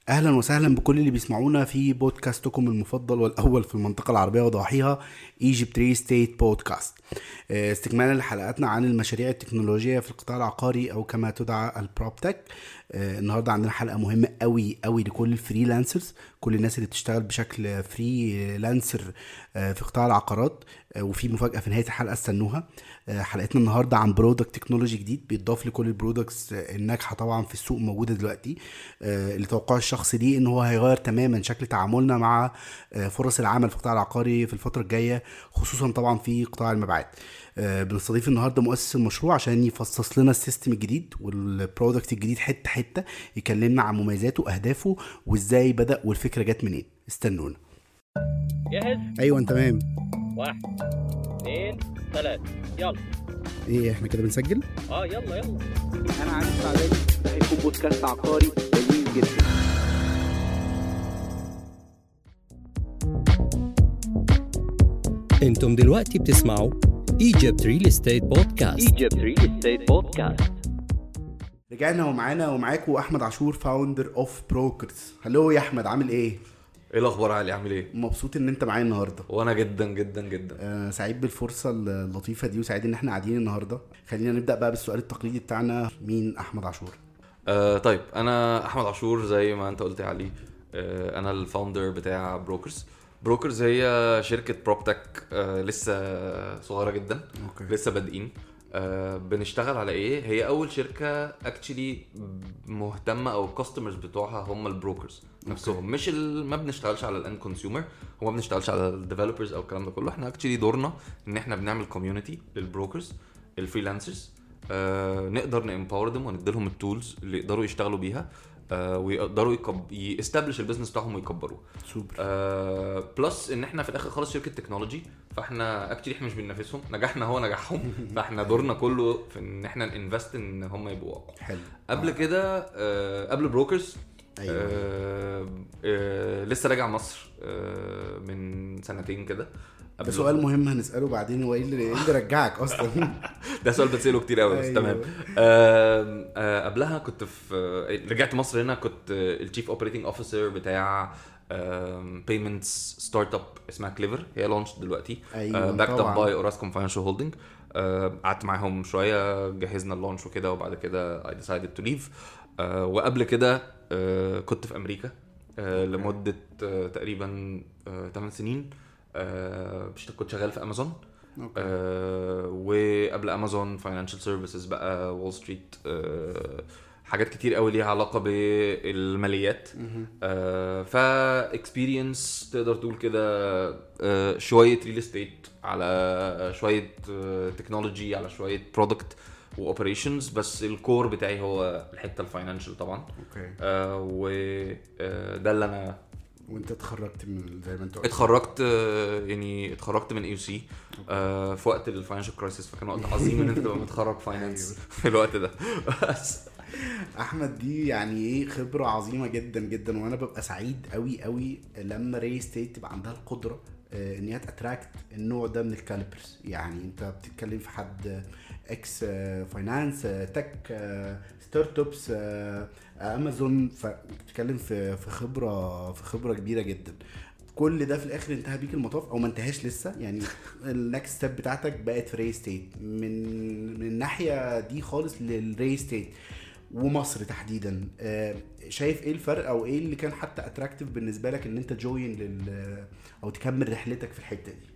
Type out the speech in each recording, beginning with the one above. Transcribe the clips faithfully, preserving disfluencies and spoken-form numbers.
اهلا وسهلا بكل اللي بيسمعونا في بودكاستكم المفضل والاول في المنطقه العربيه وضواحيها ايجيبت ريل استيت بودكاست. استكمالا لحلقاتنا عن المشاريع التكنولوجيه في القطاع العقاري او كما تدعى البروبتك. النهارده عندنا حلقه مهمه قوي قوي لكل الفريلانسرز، كل الناس اللي بتشتغل بشكل فريلانسر في قطاع العقارات. وفي مفاجاه في نهايه الحلقه استنوها. حلقتنا النهارده عن برودكت تكنولوجي جديد بيتضاف لكل البرودكتس الناجحه طبعا في السوق موجوده دلوقتي. اللي توقع الشخص دي ان هو هيغير تماما شكل تعاملنا مع فرص العمل في القطاع العقاري في الفتره الجايه، خصوصا طبعا في قطاع المبيعات. بنستضيف النهارده مؤسس المشروع عشان يفصص لنا السيستم الجديد والبرودكت الجديد حته حته، يكلمنا عن مميزاته واهدافه وازاي بدا والفكره جت منين. استنونا. جاهز؟ ايوه انت تمام. واحد اثنين ثلاثة يلا. ايه احنا كده بنسجل؟ اه يلا يلا. انا عارف عليك ده هيكون بودكاست عقاري لذيذ جدا. انتم دلوقتي بتسمعوا Egypt Real Estate Podcast. Egypt Real Estate Podcast. رجعنا ومعانا ومعاكم احمد عاشور فاوندر اوف بروكرز. هلو يا احمد، عامل ايه؟ ايه الاخبار علي؟ عامل ايه؟ مبسوط ان انت معايا النهارده. وانا جدا جدا جدا آه سعيد بالفرصه اللطيفه دي وسعيد ان احنا قاعدين النهارده. خلينا نبدا بقى بالسؤال التقليدي بتاعنا، مين احمد عاشور؟ آه طيب انا احمد عاشور زي ما انت قلت يا علي. آه انا الفاوندر بتاع بروكرز. بروكرز هي شركه بروبتك آه لسه صغيره جدا. أوكي. لسه بادئين. آه بنشتغل على ايه؟ هي اول شركه اكشلي مهتمه او الكاستمرز بتوعها هم البروكرز نفسهم، مش ال... ما بنشتغلش على الان كونسيومر، هو ما بنشتغلش على الديفلوبرز او الكلام ده كله. احنا اكشلي دورنا ان احنا بنعمل كوميونتي للبروكرز الفريلانسرز، آه نقدر نامباور دم ونديلهم التولز اللي يقدروا يشتغلوا بيها، آه ويقدروا يكب... يستابلش البيزنس بتاعهم ويكبروه. سوبر. آه بلس ان احنا في الاخر خالص شركه تكنولوجي، فاحنا اكشلي احنا مش بننافسهم، نجاحنا هو نجاحهم. فاحنا دورنا كله في ان احنا ننفست ان هم يبقوا اقوى. حلو. قبل آه. كده آه قبل بروكرز أيوة. آه آه لسه راجع مصر آه من سنتين كده. ده سؤال مهم هنسأله بعدين، هو ايه اللي, إيه اللي رجعك اصلا؟ ده سؤال بتسأله كتير قوي بس أيوة. تمام. آه آه قبلها كنت في آه رجعت مصر هنا، كنت الشيف اوبريتنج اوفيسر بتاع بيمنتس ستارت اب اسمها كليفر، هي لونش دلوقتي. باكت اب باي اوراسكوم فاينانشال هولدنج. قعدت معاهم شويه، جهزنا اللونش وكده، وبعد كده I decided to leave. آه وقبل كده آه كنت في امريكا آه لمده آه تقريبا آه ثمانية سنين. آه كنت شغال في امازون. آه وقبل امازون فاينانشال سيرفيسز بقى، وول ستريت، آه حاجات كتير قوي ليها علاقه بالماليات. آه فا اكسبيرينس تقدر تقول كده، آه شويه ريل استيت على شويه تكنولوجي على شويه برودكت واوبريشنز، بس الكور بتاعي هو الحته الفاينانشال طبعا. اوكي. آه وده اللي انا. وانت اتخرجت من زي ما انت قلت؟ اتخرجت يعني اتخرجت من اي يو سي آه في وقت الفاينانشال كرايسيس، فكان وقت عظيم ان انت تبقى متخرج فاينانس في الوقت ده. بس احمد دي يعني ايه خبره عظيمه جدا جدا، وانا ببقى سعيد قوي قوي لما ري ستيت تبقى عندها القدره آه ان هي تاتراكت النوع ده من الكاليبرز. يعني انت بتتكلم في حد اكس فاينانس تك ستارت ابس امازون، فبتتكلم في في خبره في خبره كبيره جدا. كل ده في الاخر انتهى بيك المطاف او ما انتهاش لسه، يعني النكست ستيب بتاعتك بقت في ري ستيت. من من الناحيه دي خالص للري ستيت ومصر تحديدا، شايف ايه الفرق او ايه اللي كان حتى اتراكتيف بالنسبه لك ان انت جوين لل او تكمل رحلتك في الحته دي؟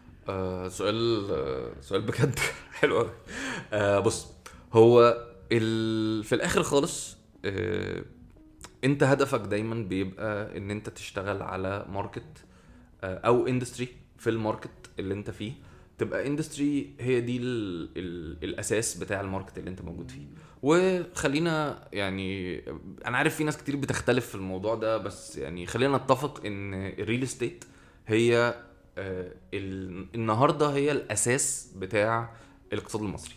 آه سؤال آه سؤال بجد حلو قوي. آه بص، هو ال... في الاخر خالص آه انت هدفك دايما بيبقى ان انت تشتغل على ماركت آه او اندستري في الماركت اللي انت فيه، تبقى اندستري هي دي ال ال الاساس بتاع الماركت اللي انت موجود فيه. وخلينا يعني انا عارف في ناس كتير بتختلف في الموضوع ده، بس يعني خلينا نتفق ان الريل استيت هي آه النهارده هي الاساس بتاع الاقتصاد المصري.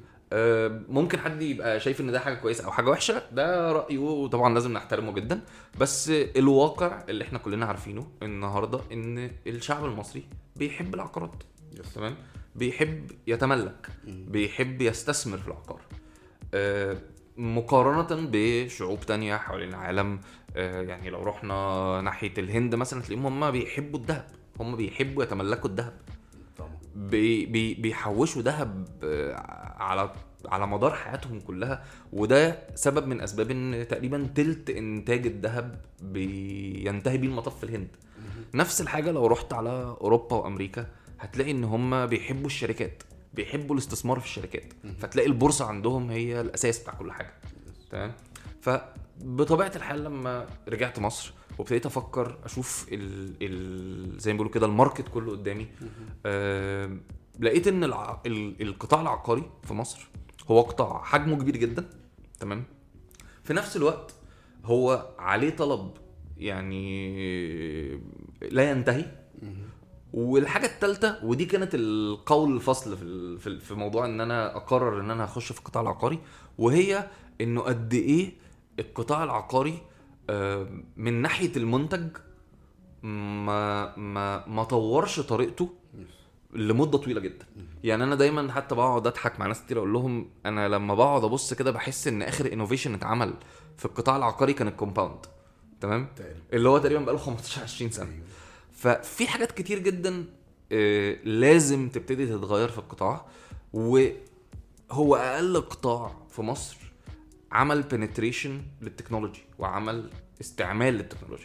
آه ممكن حد يبقى شايف ان ده حاجه كويسه او حاجه وحشه، ده رايه وطبعا لازم نحترمه جدا، بس الواقع اللي احنا كلنا عارفينه النهارده ان الشعب المصري بيحب العقارات. تمام، بيحب يتملك، بيحب يستثمر في العقار. آه مقارنة بشعوب تانية حوالين العالم آه، يعني لو رحنا ناحيه الهند مثلا تلاقيهم هم بيحبوا الذهب، هم بيحبوا يتملكوا الذهب، طبعا بي بي بيحوشوا ذهب آه، على على مدار حياتهم كلها. وده سبب من اسباب ان تقريبا تلت انتاج الذهب بينتهي بيه المطاف في الهند. نفس الحاجه لو رحت على اوروبا وامريكا هتلاقي ان هم بيحبوا الشركات، بيحبوا الاستثمار في الشركات، فتلاقي البورصه عندهم هي الاساس بتاع كل حاجه. تمام. فبطبيعه الحال لما رجعت مصر وابتديت افكر اشوف ال ال زي ما بيقولوا كده الماركت كله قدامي، آه لقيت ان الع... ال... القطاع العقاري في مصر هو قطاع حجمه كبير جدا. تمام. في نفس الوقت هو عليه طلب يعني لا ينتهي. والحاجه الثالثه ودي كانت القول الفصل في في في موضوع ان انا اقرر ان انا هخش في القطاع العقاري، وهي انه قد ايه القطاع العقاري من ناحيه المنتج ما ما ما طورش طريقته لمده طويله جدا. يعني انا دايما حتى بقعد اضحك مع ناس كتير اقول لهم انا لما بقعد ابص كده بحس ان اخر انوفيشن اتعمل في القطاع العقاري كان الكومباوند. تمام. اللي هو تقريبا بقاله خمستاشر عشرين سنه. ففي حاجات كتير جدا لازم تبتدي تتغير في القطاع، وهو اقل قطاع في مصر عمل بنتريشن للتكنولوجي وعمل استعمال للتكنولوجيا.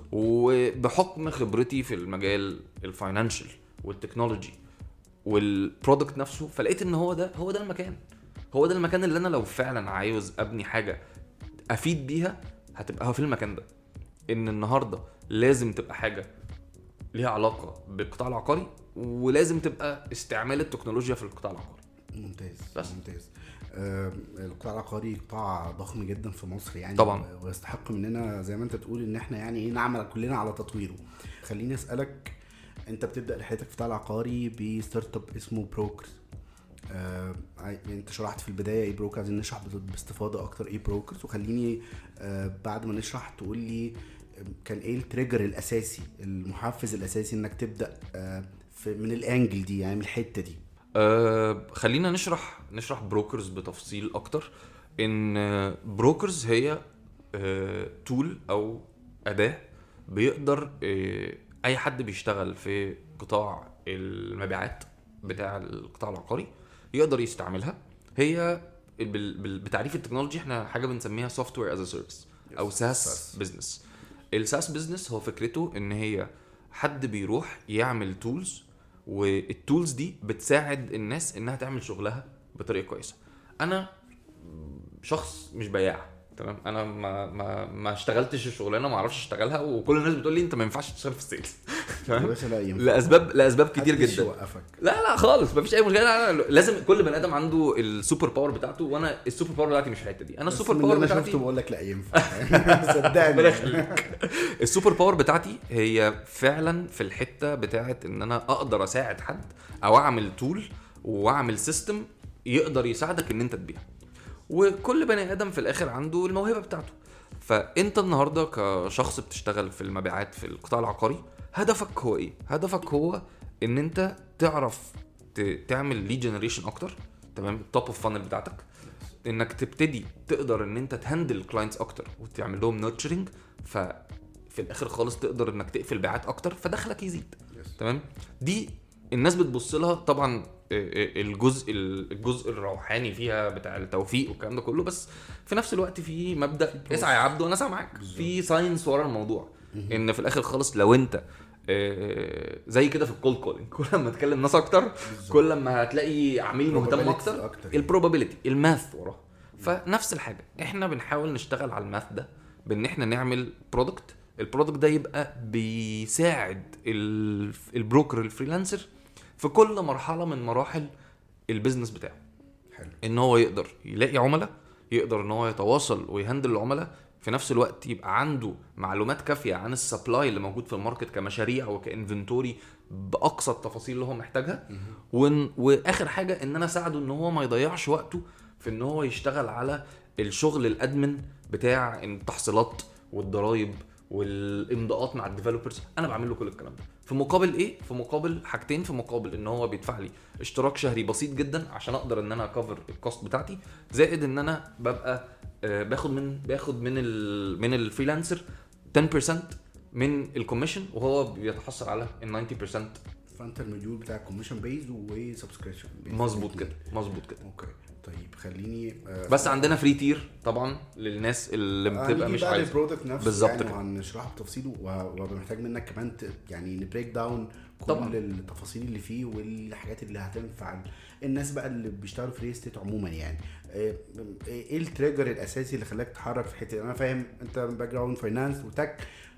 وبحكم خبرتي في المجال الفاينانشال والتكنولوجي والبرودكت نفسه فلقيت ان هو ده هو ده المكان هو ده المكان اللي انا لو فعلا عايز ابني حاجه افيد بيها هتبقى في المكان ده. ان النهارده لازم تبقى حاجه ليها علاقه بالقطاع العقاري، ولازم تبقى استعمال التكنولوجيا في القطاع العقاري. ممتاز بس. ممتاز. آه القطاع العقاري قطاع ضخم جدا في مصر يعني طبعا، ويستحق مننا زي ما انت تقول ان احنا يعني ايه نعمل كلنا على تطويره. خليني اسالك، انت بتبدا رحلتك في القطاع العقاري بستارت اب اسمه بروكرز. آه انت شرحت في البدايه ايه بروكرز، عايزين نشرح باستفاضه اكتر ايه بروكرز، وخليني آه بعد ما نشرح تقول لي كان ايه التريجر الاساسي المحفز الاساسي انك تبدا آه في من الانجل دي يعني من الحته دي. أه خلينا نشرح نشرح بروكرز بتفصيل اكتر. ان بروكرز هي أه تول او اداه بيقدر أه اي حد بيشتغل في قطاع المبيعات بتاع القطاع العقاري يقدر يستعملها. هي بتعريف التكنولوجي احنا حاجه بنسميها سوفت وير از ا سيرفيس او ساس بزنس. الساس بزنس هو فكرته ان هي حد بيروح يعمل تولز، والتولز دي بتساعد الناس انها تعمل شغلها بطريقه كويسه. انا شخص مش بياع، تمام، انا ما ما ما اشتغلتش الشغلانه، ما اعرفش اشتغلها، وكل الناس بتقول لي انت ما ينفعش تشتغل في السيلز تمام، لاسباب لاسباب كتير جدا. لا لا خالص مفيش اي مشكله. أنا لازم كل بني ادم عنده السوبر باور بتاعته، وانا السوبر باور بتاعتي مش الحته دي. انا السوبر باور بتاعتي شفته بقول لك لا ينفع صدقني. السوبر باور بتاعتي هي فعلا في الحته بتاعت ان انا اقدر اساعد حد او اعمل تول واعمل سيستم يقدر يساعدك ان انت تبيع. وكل بني ادم في الاخر عنده الموهبه بتاعته. فانت النهارده كشخص بتشتغل في المبيعات في القطاع العقاري هدفك هو ايه؟ هدفك هو ان انت تعرف تعمل ليد جنريشن اكتر، تمام، التوب اوف فانل بتاعتك، انك تبتدي تقدر ان انت تهندل الكلاينتس اكتر وتعمل لهم نيرتشرنج، ففي الاخر خالص تقدر انك تقفل بيعات اكتر فدخلك يزيد. تمام. دي الناس بتبص لها طبعا الجزء الجزء الروحاني فيها بتاع التوفيق والكلام ده كله، بس في نفس الوقت في مبدا اسعى يا عبد وانا اسعى معاك، في ساينس ورا الموضوع. ان في الاخر خالص لو انت زي كده في الكولد كولينج، كل ما تكلم ناس اكتر كل ما هتلاقي عميل مهتم اكتر، البروبابيلتي الماث وراه. فنفس الحاجه احنا بنحاول نشتغل على الماث ده بان احنا نعمل برودكت، البرودكت ده يبقى بيساعد البروكر الفريلانسر في كل مرحله من مراحل البيزنس بتاعه. حلو. ان هو يقدر يلاقي عملاء، يقدر ان هو يتواصل ويهندل العملاء، في نفس الوقت يبقى عنده معلومات كافيه عن السبلاي اللي موجود في الماركت كمشاريع وكانفنتوري باقصى التفاصيل اللي هو محتاجها. واخر حاجه ان انا اساعده ان هو ما يضيعش وقته في ان هو يشتغل على الشغل الادمن بتاع التحصيلات والضرايب والامضاءات مع الديفلوبرز، انا بعمل له كل الكلام ده. في مقابل ايه؟ في مقابل حاجتين. في مقابل ان هو بيدفع لي اشتراك شهري بسيط جدا عشان اقدر ان انا اكفر الكوست بتاعتي، زائد ان انا ببقى آه باخد من باخد من ال من الفريلانسر عشرة بالمية من الكوميشن، وهو بيتحصل على ال تسعين بالمية. فانت المديول بتاع كوميشن بيز وسبسكريبشن بيز. مظبوط كده مظبوط كده. اوكي طيب خليني آه بس عندنا فري تير طبعا للناس اللي بتبقى مش عايزه البرودكت نفسه بالظبط يعني، كده. وهنشرحه بتفصيله، وبنحتاج منك كمان يعني نبريك داون كل طبعاً. التفاصيل اللي فيه والحاجات اللي هتنفع الناس بقى اللي بيشتغلوا في ريل استيت عموما. يعني ايه التريجر الاساسي اللي خلاك تتحرك في حته؟ انا فاهم انت باك جراوند فاينانس وتك،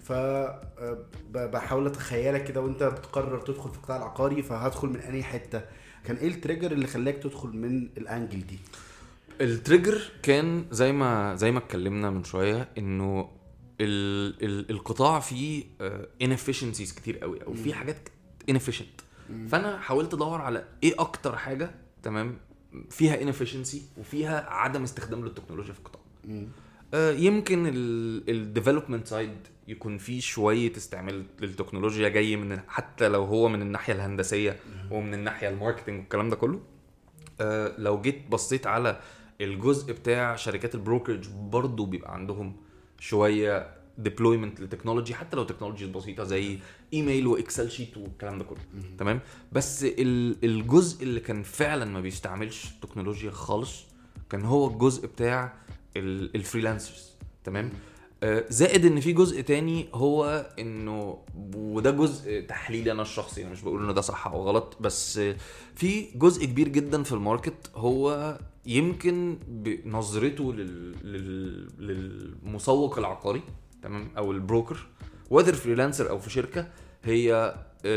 فبحاول اتخيلك كده وانت بتقرر تدخل في القطاع العقاري، فهدخل من اي حته. كان ايه التريجر اللي خلاك تدخل من الانجل دي؟ التريجر كان زي ما زي ما اتكلمنا من شويه، انه ال ال القطاع فيه inefficiencies كتير قوي، او في حاجات inefficient. فانا حاولت ادور على ايه اكتر حاجه تمام فيها inefficiency وفيها عدم استخدام للتكنولوجيا في القطاع. آه يمكن الديفلوبمنت سايد يكون فيه شويه استعمال للتكنولوجيا جاي من، حتى لو هو من الناحيه الهندسيه ومن الناحيه الماركتنج والكلام ده كله. آه لو جيت بصيت على الجزء بتاع شركات البروكرج، برضو بيبقى عندهم شويه ديبلويمنت للتكنولوجي، حتى لو تكنولوجيز بسيطه زي ايميل واكسل شيت والكلام ده كله. تمام. بس الجزء اللي كان فعلا ما بيستعملش تكنولوجيا خالص كان هو الجزء بتاع الفريلانسرز. تمام. زائد ان في جزء تاني هو انه، وده جزء تحليلي انا الشخصي، انا مش بقول انه ده صح او غلط، بس في جزء كبير جدا في الماركت هو يمكن بنظرته لل... لل... للمسوق العقاري، تمام، او البروكر، وذر فريلانسر او في شركه، هي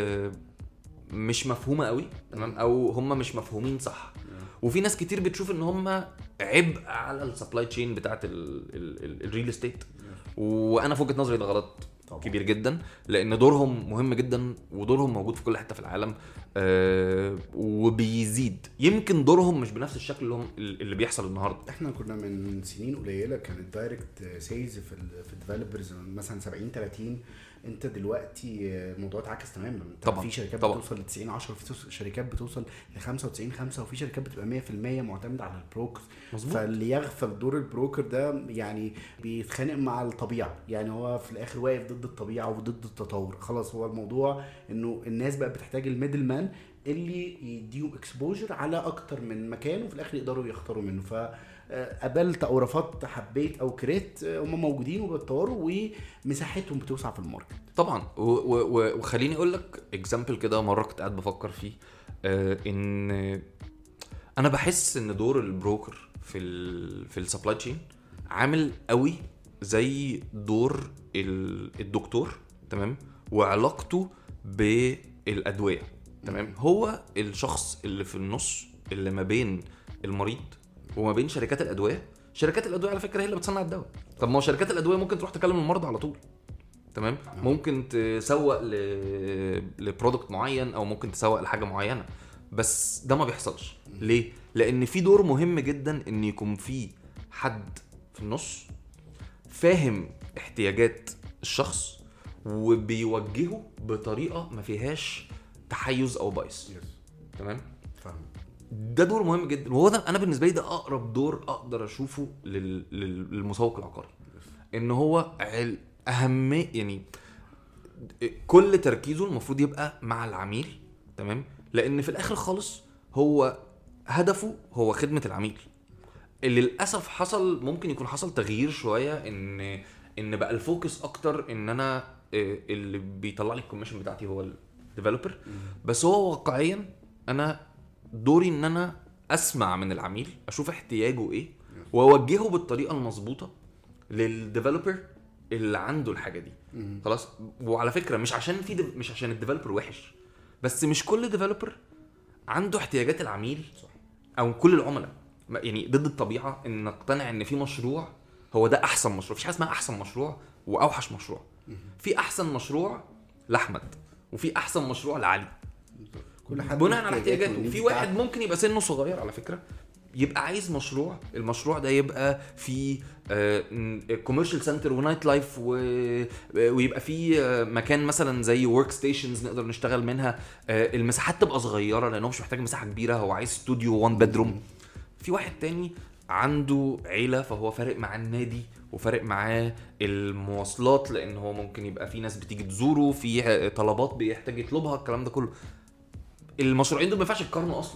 مش مفهومه قوي. تمام. او هم مش مفهومين صح. وفي ناس كتير بتشوف ان هم عبء على السبلاي تشين بتاعه الريل استيت، وانا في وجهه نظري ده غلط طبعا. كبير جدا، لان دورهم مهم جدا ودورهم موجود في كل حته في العالم. آه وبيزيد. يمكن دورهم مش بنفس الشكل اللي هم اللي بيحصل النهارده. احنا كنا من سنين قليله كانت دايركت سيلز في في الديفلوبرز مثلا سبعين ثلاثين. انت دلوقتي الموضوع اتعكس تماما. طبعا في شركات طبعا. بتوصل ل تسعين عشرة، في شركات بتوصل ل خمسة وتسعين خمسة، وفي شركات بتبقى مية بالمية معتمده على البروكر. فاللي يغفل دور البروكر ده يعني بيتخانق مع الطبيعه، يعني هو في الاخر واقف ضد الطبيعه وضد التطور. خلاص هو الموضوع انه الناس بقى بتحتاج الميدل مان اللي يديهم اكسبوجر على اكتر من مكان، وفي الاخر يقدروا يختاروا منه. فقبلت او رفضت، حبيت او كرهت، هم موجودين وبيتطوروا ومساحتهم بتوسع في الماركت طبعا. وخليني اقول لك اكزامبل كده مره كنت قاعد بفكر فيه. آه ان انا بحس ان دور البروكر في ال في السبلاي تشين عامل قوي زي دور الدكتور. تمام. وعلاقته بالادويه. تمام. هو الشخص اللي في النص اللي ما بين المريض وما بين شركات الادويه. شركات الادويه على فكره هي اللي بتصنع الدواء. طب ما هو شركات الادويه ممكن تروح تكلم المرضى على طول. تمام. ممكن تسوق ل لبرودكت معين، او ممكن تسوق لحاجه معينه، بس ده ما بيحصلش. ليه؟ لان في دور مهم جدا ان يكون في حد في النص فاهم احتياجات الشخص وبيوجهه بطريقه ما فيهاش تحيز او بايس. تمام. فاهم. ده دور مهم جدا، وهو ده انا بالنسبه لي ده اقرب دور اقدر اشوفه لل... للمسوق العقاري. ان هو اهم، يعني كل تركيزه المفروض يبقى مع العميل. تمام. لان في الاخر خالص هو هدفه هو خدمه العميل. اللي للاسف حصل، ممكن يكون حصل تغيير شويه، ان ان بقى الفوكس اكتر ان انا اللي بيطلع لي الكوميشن بتاعتي هو الديفلوبر. بس هو واقعيا انا دوري ان انا اسمع من العميل، اشوف احتياجه ايه، واوجهه بالطريقه المظبوطه للديفلوبر اللي عنده الحاجه دي. خلاص. وعلى فكره مش عشان في دي... مش عشان الديفلوبر وحش، بس مش كل ديفلوبر عنده احتياجات العميل. صح. او كل العملاء. يعني ضد الطبيعه ان نقتنع ان في مشروع هو ده احسن مشروع. مفيش حاجه اسمها احسن مشروع واوحش مشروع. في احسن مشروع لاحمد، وفي احسن مشروع لعلي، كل حد بناء على احتياجاته. وفي واحد ممكن يبقى سنه صغير على فكره يبقى عايز مشروع، المشروع ده يبقى فيه كوميرشال سنتر ونايت لايف ويبقى فيه آه، مكان مثلا زي ورك ستيشنز نقدر نشتغل منها. آه، المساحات تبقى صغيره لانه مش محتاج مساحه كبيره، هو عايز استوديو وان بيدروم. في واحد تاني عنده عيله فهو فارق مع النادي وفارق معاه المواصلات، لان هو ممكن يبقى في ناس بتيجي تزوره، في طلبات بيحتاج يطلبها، الكلام ده كله. المشروعين دول ما ينفعش يتقارنوا اصلا،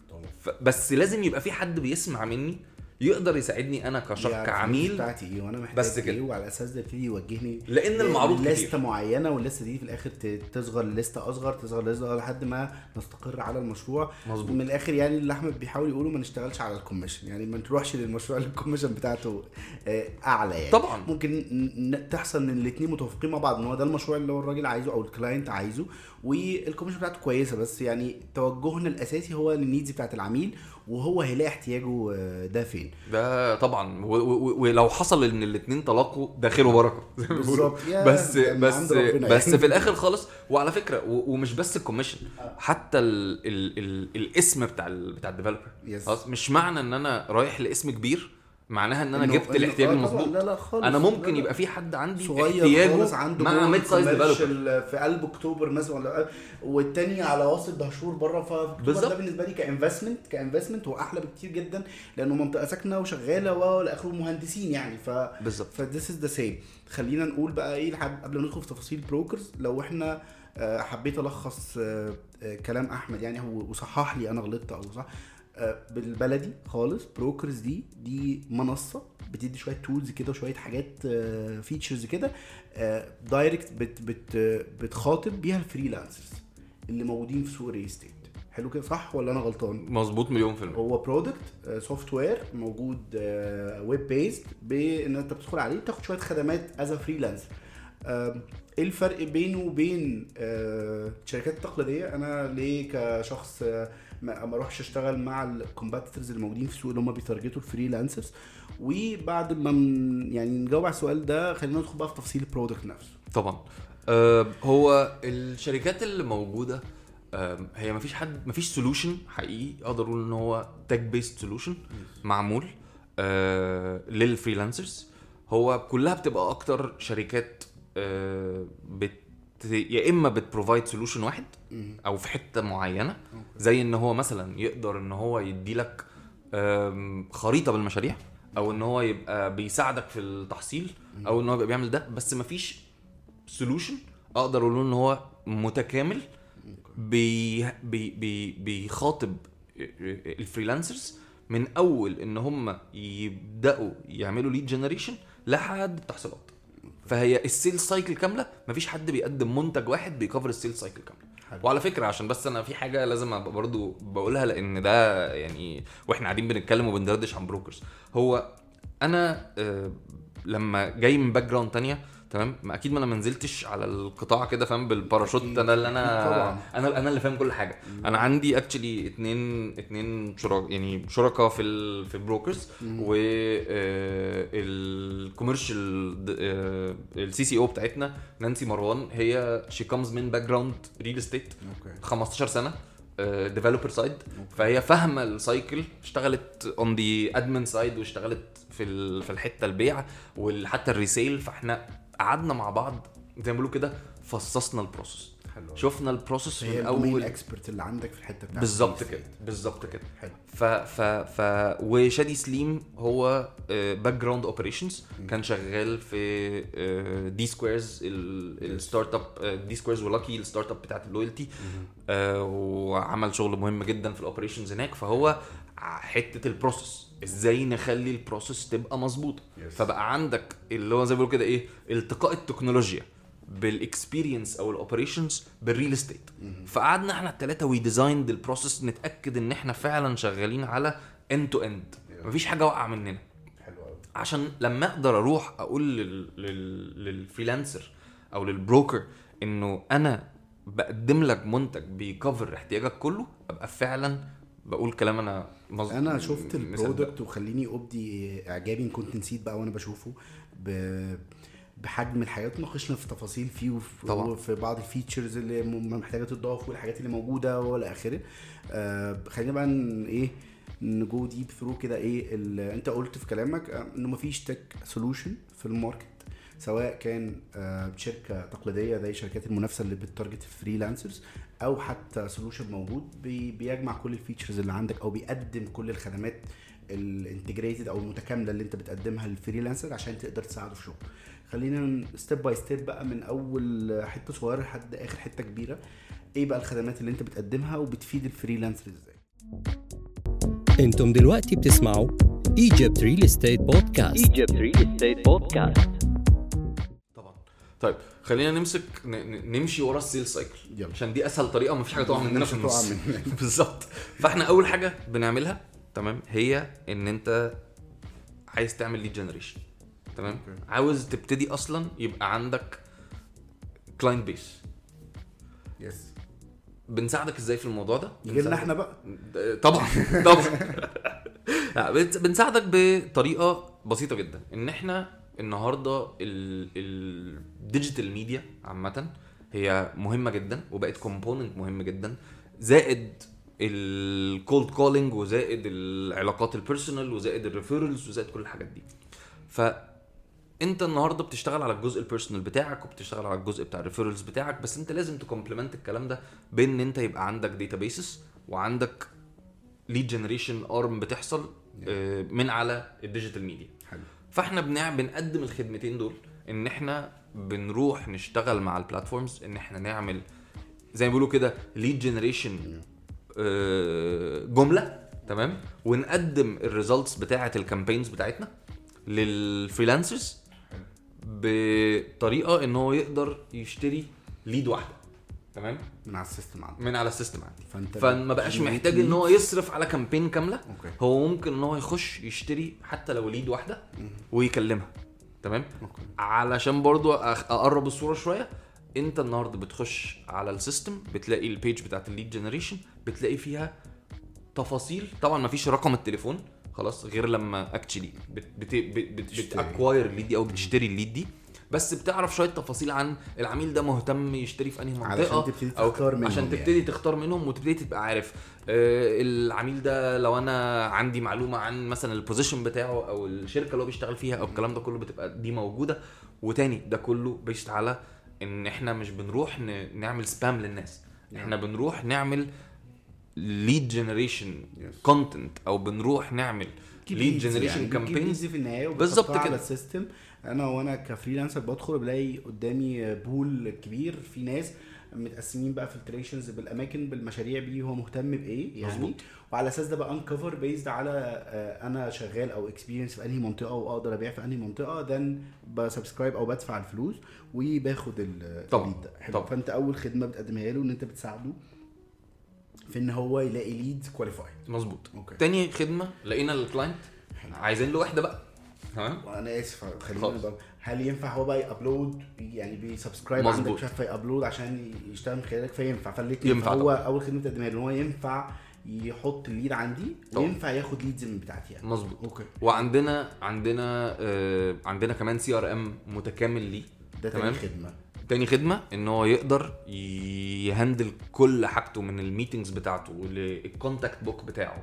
بس لازم يبقى في حد بيسمع مني يقدر يساعدني انا كشخص كعميل بتاعتي ايه وانا محتاج بس كده. ايه، وعلى اساس ده يبتدي يوجهني، لان المعروض لسته كتير معينه، واللسته دي في الاخر ت- تصغر لسته اصغر تصغر لسته لحد ما نستقر على المشروع. مظبوط. من الاخر يعني اللي احمد بيحاول يقوله ما نشتغلش على الكوميشن، يعني ما نروحش للمشروع اللي الكوميشن بتاعته آه، اعلى يعني. طبعا ممكن ن- ن- تحصل ان الاثنين متوافقين مع بعض ان هو ده المشروع اللي هو الراجل عايزه او الكلاينت عايزه، والكوميشن بتاعته كويسه، بس يعني توجهنا الاساسي هو النيدز بتاعت العميل، وهو هيلاقي احتياجه آه، ده فين. ده طبعا، و- و- ولو حصل ان الاتنين طلاقوا ده خير وبركه زي ما بيقولوا. بالظبط. يا بس ده من بس عند ربنا بس يعني. في الاخر خالص. وعلى فكره و- ومش بس الكوميشن، حتى ال ال ال الاسم بتاع ال بتاع الديفلوبر. Yes. خلاص، مش معنى ان انا رايح لاسم كبير معناها ان انا إنه- جبت إنه- الاحتياج آه المظبوط. طبعاً، لا لا خالص. انا ممكن لا لا. يبقى في حد عندي صغير احتياجه خالص عنده مع ميد سايز ديفلوبر في قلب اكتوبر مثلا، ولا والتاني على واسط دهشور بره. فاكتوبر ده بالنسبه لي كانفستمنت كانفستمنت هو احلى بكتير جدا، لانه منطقه ساكنه وشغاله والى اخره، مهندسين يعني. ف بالظبط. فذس از ذا سيم. خلينا نقول بقى ايه لحد قبل ما ندخل في تفاصيل بروكرز. لو احنا آه، حبيت الخص آه، آه، كلام احمد يعني، هو وصحح لي انا غلطت او صح، آه، بالبلدي خالص. بروكرز دي دي منصه بتدي شويه تولز كده وشويه حاجات فيتشرز كده دايركت بت بت بتخاطب بيها الفريلانسرز اللي موجودين في سوق الريل استيت. حلو كده صح ولا انا غلطان؟ مظبوط مليون في المية. هو برودكت سوفت وير موجود ويب بيست، بان انت بتدخل عليه تاخد شويه خدمات از فريلانسر. ايه الفرق بينه وبين آه، الشركات التقليديه؟ انا ليه كشخص آه، ما ما اروحش اشتغل مع الكومبيتيتورز اللي موجودين في السوق اللي هم بيتارجتوا الفريلانسرز؟ وبعد ما م- يعني نجاوب على السؤال ده، خلينا ندخل بقى في تفاصيل البرودكت نفسه. طبعا. أه هو الشركات اللي موجوده أه هي مفيش حد مفيش سولوشن حقيقي اقدر اقول ان هو تك بيست سولوشن معمول أه للفريلانسرز. هو كلها بتبقى اكتر شركات أه بت يا اما بتبروفايد سولوشن واحد او في حته معينه، زي ان هو مثلا يقدر ان هو يديلك أم، خريطه بالمشاريع، او ان هو يبقى بيساعدك في التحصيل، او ان هو يبقى بيعمل ده. بس مفيش سولوشن اقدر اقول ان هو متكامل بي بي بي بيخاطب الفريلانسرز من اول ان هم يبداوا يعملوا ليد جنريشن لحد التحصيلات. فهي السيل سايكل كامله، مفيش حد بيقدم منتج واحد بيكفر السيل سايكل كامله. وعلى فكره عشان بس انا في حاجه لازم ابقى برضو بقولها، لان ده يعني واحنا قاعدين بنتكلم وبندردش عن بروكرز. هو انا آه لما جاي من باك جراوند تانية، تمام، ما اكيد ما انا منزلتش على القطاع كده فاهم بالباراشوت. انا اللي انا طبعا. انا انا اللي فاهم كل حاجه. انا عندي اكشلي اتنين اتنين شركاء يعني شركاء في ال في البروكرز و الكوميرشال السي سي او بتاعتنا نانسي مروان. هي شي كومز من باك جراوند ريل استيت خمستاشر سنه ديفلوبر سايد، فهي فاهمه السايكل. اشتغلت اون ذا ادمن سايد واشتغلت في في الحته البيع وحتى الريسيل. فاحنا قعدنا مع بعض زي ما بيقولوا كده، فصصنا البروسيس، شفنا البروسيس من اول اكسبرت اللي عندك في الحته بتاعتك. بالظبط كده بالظبط كده. حلو. ف ف ف وشادي سليم هو باك جراوند اوبريشنز، كان شغال في دي سكويرز الستارت اب، دي سكويرز ولاكي الستارت اب بتاعت اللويالتي، وعمل شغل مهم جدا في الاوبريشنز هناك. فهو حته البروسيس، ازاي نخلي البروسيس تبقى مظبوطه. فبقى عندك اللي هو زي ما بيقولوا كده ايه، التقاء التكنولوجيا بالاكسبيرينس او الاوبريشنز بالريل استيت. فقعدنا احنا الثلاثه وي ديزايند البروسيس، نتاكد ان احنا فعلا شغالين على اند تو اند، مفيش حاجه واقعه مننا. حلو قوي. عشان لما اقدر اروح اقول لل... لل... للفريلانسر او للبروكر انه انا بقدم لك منتج بيكفر احتياجك كله، ابقى فعلا بقول كلام انا مظبوط. انا شفت البرودكت وخليني ابدي اعجابي ان كنت نسيت بقى وانا بشوفه ب... بحجم الحاجات. ناقشنا في تفاصيل فيه وفي, وفي بعض الفيتشرز اللي محتاجه تضاف والحاجات اللي موجوده والى اخره. آه خلينا بقى ايه نجو ديب ثرو كده ايه اللي انت قلت في كلامك، آه، انه مفيش تك سولوشن في الماركت، سواء كان آه، شركه تقليديه زي شركات المنافسه اللي بتارجت الفريلانسرز، او حتى سولوشن موجود بي- بيجمع كل الفيتشرز اللي عندك او بيقدم كل الخدمات الانتجريتد او المتكامله اللي انت بتقدمها للفريلانسر عشان تقدر تساعده في شغله. خلينا ستيب باي ستيب بقى من اول حته صغيره لحد اخر حته كبيره. ايه بقى الخدمات اللي انت بتقدمها وبتفيد الفريلانسر ازاي؟ انتم دلوقتي بتسمعوا Egypt Real Estate Podcast. Egypt Real Estate Podcast. طبعا. طيب خلينا نمسك ن- ن- نمشي ورا السيل سايكل يلا. عشان دي اسهل طريقه ومفيش حاجه تقع مننا مش في هتقع النص. مننا. بالظبط. فاحنا اول حاجه بنعملها تمام هي ان انت عايز تعمل ليد جنريشن. تمام. أوكي. عاوز تبتدي اصلا يبقى عندك كلاينت بيس. يس. بنساعدك ازاي في الموضوع ده؟ يجي لنا بنساعدك- احنا بقى. طبعا طبعا. لا، بنس- بنساعدك بطريقه بسيطه جدا ان احنا النهارده الديجيتال ميديا عامه هي مهمه جدا وبقت كومبوننت مهم جدا، زائد الكولد كولينج وزائد العلاقات البيرسونال وزائد الريفيرلز وزائد كل الحاجات دي. فانت النهارده بتشتغل على الجزء البيرسونال بتاعك وبتشتغل على الجزء بتاع الريفيرلز بتاعك، بس انت لازم تكومبلمنت الكلام ده بين ان انت يبقى عندك داتابيسز وعندك ليد جنريشن ارم بتحصل آه، من على الديجيتال ميديا. حلو. فاحنا بنع... بنقدم الخدمتين دول ان احنا بنروح نشتغل مع البلاتفورمز ان احنا نعمل زي ما بيقولوا كده ليد جنريشن جمله تمام، ونقدم الريزلتس بتاعه الكامبينز بتاعتنا للفريلانسرز بطريقه ان هو يقدر يشتري ليد واحده تمام من على السيستم عندك. من على السيستم عندي. فانت فما بقاش بتجيب محتاج ان هو leads. يصرف على كامبين كامله. أوكي. هو ممكن ان هو يخش يشتري حتى لو ليد واحده ويكلمها تمام. أوكي. علشان برضو أخ- اقرب الصوره شويه، انت النهارده بتخش على السيستم بتلاقي البيج بتاعت الليد جنريشن، بتلاقي فيها تفاصيل. طبعا ما فيش رقم التليفون خلاص غير لما اكشلي بت بت بت تشتري. بتاكواير الليد دي او بتشتري الليد دي، بس بتعرف شويه تفاصيل عن العميل ده مهتم يشتري في انهي منطقه علشان تبتدي أو تختار منهم عشان يعني. تبتدي تختار منهم وتبتدي تبقى عارف آه العميل ده لو انا عندي معلومه عن مثلا البوزيشن بتاعه او الشركه اللي هو بيشتغل فيها او الكلام ده كله بتبقى دي موجوده. وتاني ده كله بيشت على ان احنا مش بنروح ن- نعمل سبام للناس، احنا بنروح نعمل ليد جنريشن Yes. كونتنت او بنروح نعمل ليد جنريشن كامبينز في النهايه بالظبط وبتحطها على كده. السيستم. انا وانا كفريلانسر بدخل بلاقي قدامي بول كبير في ناس متقسمين بقى فلتريشنز بالاماكن بالمشاريع بيه هو مهتم بايه يعني مظبوط. وعلى اساس ده بقى انكفر بيزد على آه، انا شغال او اكسبيرينس في انهي منطقه واقدر ابيع في انهي منطقه، دن بسبسكرايب او بدفع الفلوس وباخد ال- طبعا. الليد ده. حلو. طبعا. فانت اول خدمه بتقدمها له ان انت بتساعده في ان هو يلاقي ليد كواليفايد. مظبوط. أوكي. تاني خدمه لقينا الكلاينت عايزين له واحده بقى تمام. وانا اسف خليني خالص. بقى هل ينفع هو بقى يابلود يعني بيسبسكرايب مظبوط. عندك شاف فيابلود عشان يشتغل من خلالك فينفع فالاتنين ينفع هو طبعا. اول خدمه تقدمها له هو ينفع يحط الليد عندي طبعا. وينفع ياخد ليدز من بتاعتي يعني. مظبوط. اوكي. وعندنا عندنا آه عندنا كمان سي ار ام متكامل ليه. ده تمام. تاني خدمه. تاني خدمه ان هو يقدر يهندل كل حاجته من الميتنجز بتاعته للكونتاكت بوك بتاعه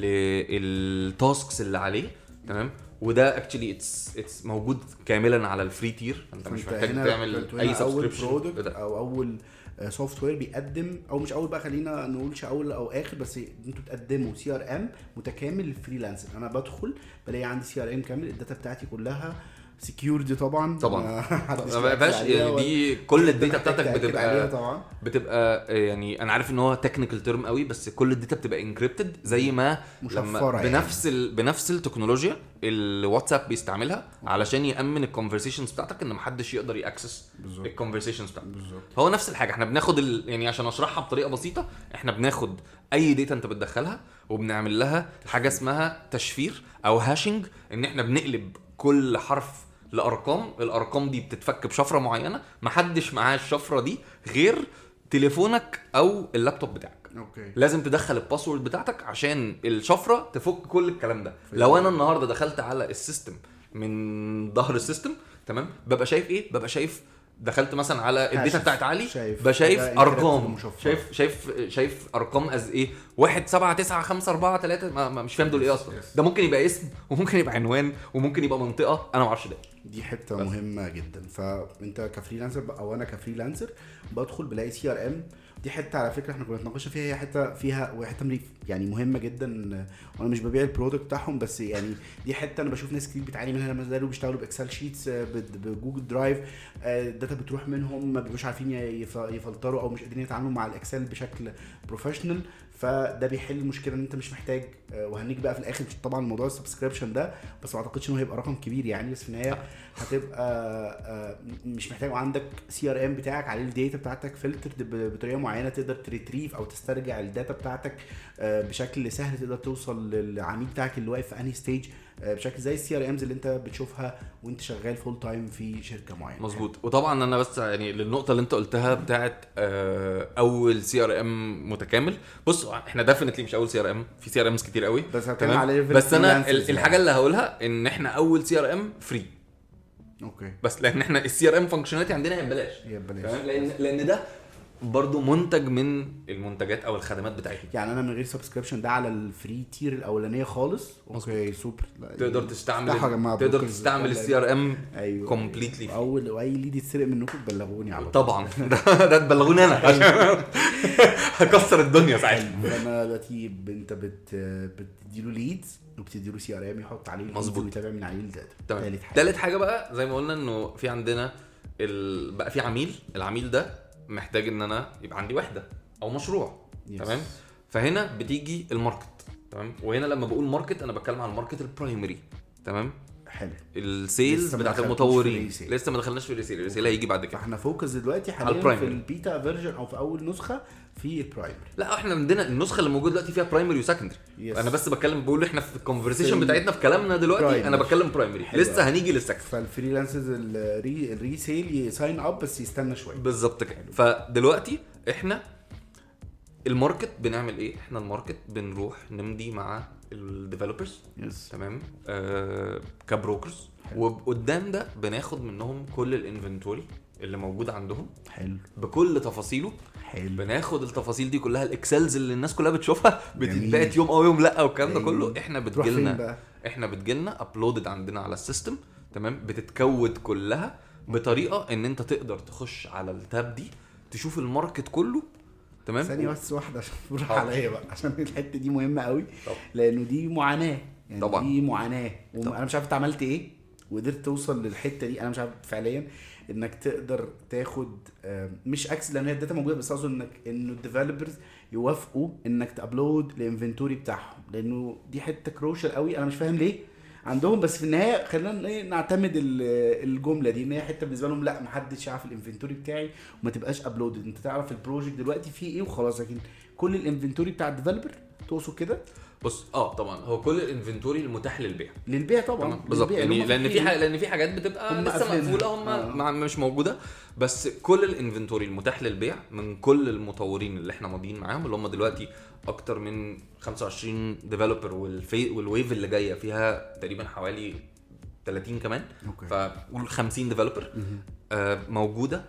للتاسكس اللي عليه تمام. وده اكشلي اتس اتس موجود كاملا على الفري تير، انت مش فأنت محتاج هنا تعمل كنت اي هنا اول سبسكريبشن برودكت او اول سوفت وير بيقدم او مش اول بقى خلينا نقولش اول او اخر بس انتوا تقدموا سي ار ام متكامل للفريلانسر. انا بدخل بلاقي عندي سي ار ام كامل الداتا بتاعتي كلها سكيورد طبعا طبعا. محدش ما بيعكس بقاش عليها يعني ولا- دي كل الداتا محتاج بتاعتك تأكد عليها بتبقى طبعا. بتبقى يعني انا عارف ان هو تكنيكال تيرم قوي بس كل الداتا بتبقى انكريبتد زي ما لما مشفرة يعني. بنفس ال... بنفس التكنولوجيا الواتساب بيستعملها علشان يامن الكونفرسيشنز بتاعتك ان محدش يقدر ياكسس بالظبط. الكونفرسيشنز بتاعتك. بالظبط. هو نفس الحاجه احنا بناخد ال... يعني عشان اشرحها بطريقه بسيطه احنا بناخد اي داتا انت بتدخلها وبنعمل لها حاجه اسمها تشفير او هاشنج، ان احنا بنقلب كل حرف لارقام. الارقام دي بتتفك بشفره معينه محدش معاه الشفره دي غير تليفونك او اللابتوب بتاعك. اوكي. لازم تدخل الباسورد بتاعتك عشان الشفره تفك كل الكلام ده. لو انا النهارده دخلت على السيستم من ظهر السيستم تمام ببقى شايف ايه؟ ببقى شايف دخلت مثلا على الداتا كاشف. بتاعت علي شايف بشايف حاجة ارقام interactive مشفرة. شايف شايف شايف ارقام از ايه واحد سبعة تسعة خمسة أربعة ثلاثة ما ما- مش فاهم دول ايه اصلا. Yes. ده ممكن يبقى اسم وممكن يبقى عنوان وممكن يبقى منطقه انا ما اعرفش ده. دي حته بس. مهمه جدا. فانت كفريلانسر او انا كفريلانسر بدخل بلاقي سي ار ام. دي حته على فكره احنا كنا اتناقشنا فيها، هي حته فيها وحته مريف يعني مهمه جدا، وانا مش ببيع البرودكت بتاعهم بس يعني دي حته انا بشوف ناس كتير بتعاني منها لما زالوا بيشتغلوا باكسل شيتس بجوجل درايف، الداتا بتروح منهم ما بيبقوش عارفين يف- يفلتروا او مش قادرين يتعاملوا مع الاكسل بشكل بروفيشنال. فده بيحل المشكله ان انت مش محتاج، وهنيجي بقى في الاخر طبعا موضوع السبسكريبشن ده، بس ما اعتقدش انه هيبقى رقم كبير يعني، بس في النهايه هتبقى مش محتاج عندك سي ار ام بتاعك عليه الداتا بتاعتك فلتر بطريقه معينه تقدر تريتريف او تسترجع الداتا بتاعتك بشكل سهل، تقدر توصل للعميل بتاعك اللي واقف في انهي ستيج بشكل زي السي ار امز اللي انت بتشوفها وانت شغال فول تايم في شركه معينه. مظبوط. وطبعا انا بس يعني للنقطه اللي انت قلتها بتاعت اول سي ار ام متكامل. بص احنا ديفينتلي مش اول سي ار ام، في سي ار امز كتير قوي بس هتكلم على بس انا الحاجه اللي هقولها ان احنا اول سي ار ام فري. اوكي. بس لان احنا السي ار ام فانكشناليتي عندنا هي ببلاش، هي ببلاش لان لان ده برضو منتج من المنتجات او الخدمات بتاعتنا. يعني انا من غير سبسكريبشن ده على الفري تير الاولانيه خالص. اوكي سوبر. تقدر تستعمل تقدر تستعمل السي ار ام ايوه كومبليتلي. اول واي ليد يتسرق منكم تبلغوني على طبعا ده, ده تبلغوني انا عشان هكسر الدنيا ساعتها. انا دلوقتي انت بت بتديله ليدز وبتديله سي ار ام يحط عليه مظبوط ويتابع من عليه الداتا. تمام. ثالث حاجه ثالث حاجه بقى زي ما قلنا انه في عندنا ال... بقى في عميل، العميل ده محتاج ان انا يبقى عندي وحده او مشروع. yes. تمام. فهنا بتيجي الماركت. تمام. وهنا لما بقول ماركت انا بتكلم عن الماركت البرايمري. تمام. حلو. السيلز بتاعت المطورين لسه ما دخلناش في الريسيل. الريسيل هيجي بعد كده. احنا فوكس دلوقتي حاليا في البيتا فيرجن او في اول نسخه في البرايمري. لا احنا عندنا النسخه اللي موجوده دلوقتي فيها برايمري وسكندري. yes. انا بس بتكلم بقول احنا في الكونفرسيشن بتاعتنا في كلامنا دلوقتي برايمري. انا بتكلم برايمري لسه هنيجي للسكندري. فالفريلانسرز الري الريسيل يساين اب بس يستنى شويه. بالظبط كده. فدلوقتي احنا الماركت بنعمل ايه؟ احنا الماركت بنروح نمضي مع الديفلوبرز. yes. تمام. آه كبروكرز. وقدام ده بناخد منهم كل الانفنتوري اللي موجود عندهم. حلو. بكل تفاصيله. حلو. بناخد التفاصيل دي كلها، الاكسلز اللي الناس كلها بتشوفها بتتبعت يوم او يوم لا والكلام ده كله احنا بتجيلنا احنا بتجيلنا ابلودد عندنا على السيستم. تمام. بتتكود كلها بطريقه ان انت تقدر تخش على التاب دي تشوف الماركت كله. تمام. ثانيه بس واحده عشان تروح عليا بقى عشان الحته دي مهمه قوي. طب. لانه دي معاناه يعني. طبعا. دي معاناه وانا مش عارف انت عملت ايه وقدرت توصل للحته دي. انا مش عارف فعليا انك تقدر تاخد مش اكس لان هي الداتا موجوده، بس اقصد انك انه الديفلوبرز يوافقوا انك تابلود الانفنتوري بتاعهم، لانه دي حته كروشال قوي. انا مش فاهم ليه عندهم، بس في النهايه خلينا ايه نعتمد الجمله دي ان هي حته بالنسبه لهم لا محدش يعرف الانفنتوري بتاعي وما تبقاش ابلودد. انت تعرف البروجكت دلوقتي فيه ايه وخلاص، لكن كل الانفنتوري بتاع الديفلوبر تقصد كده. بص اه طبعا هو كل الانفنتوري المتاح للبيع. للبيع طبعا بالظبط يعني لان في حاجه لان في حاجات بتبقى لسه مقفوله هم آه. مش موجوده، بس كل الانفنتوري المتاح للبيع من كل المطورين اللي احنا ماضيين معاهم اللي هم دلوقتي اكتر من خمسة وعشرين ديفلوبر، والفي والويف اللي جايه فيها تقريبا حوالي ثلاثين كمان. فقول خمسين ديفلوبر آه موجوده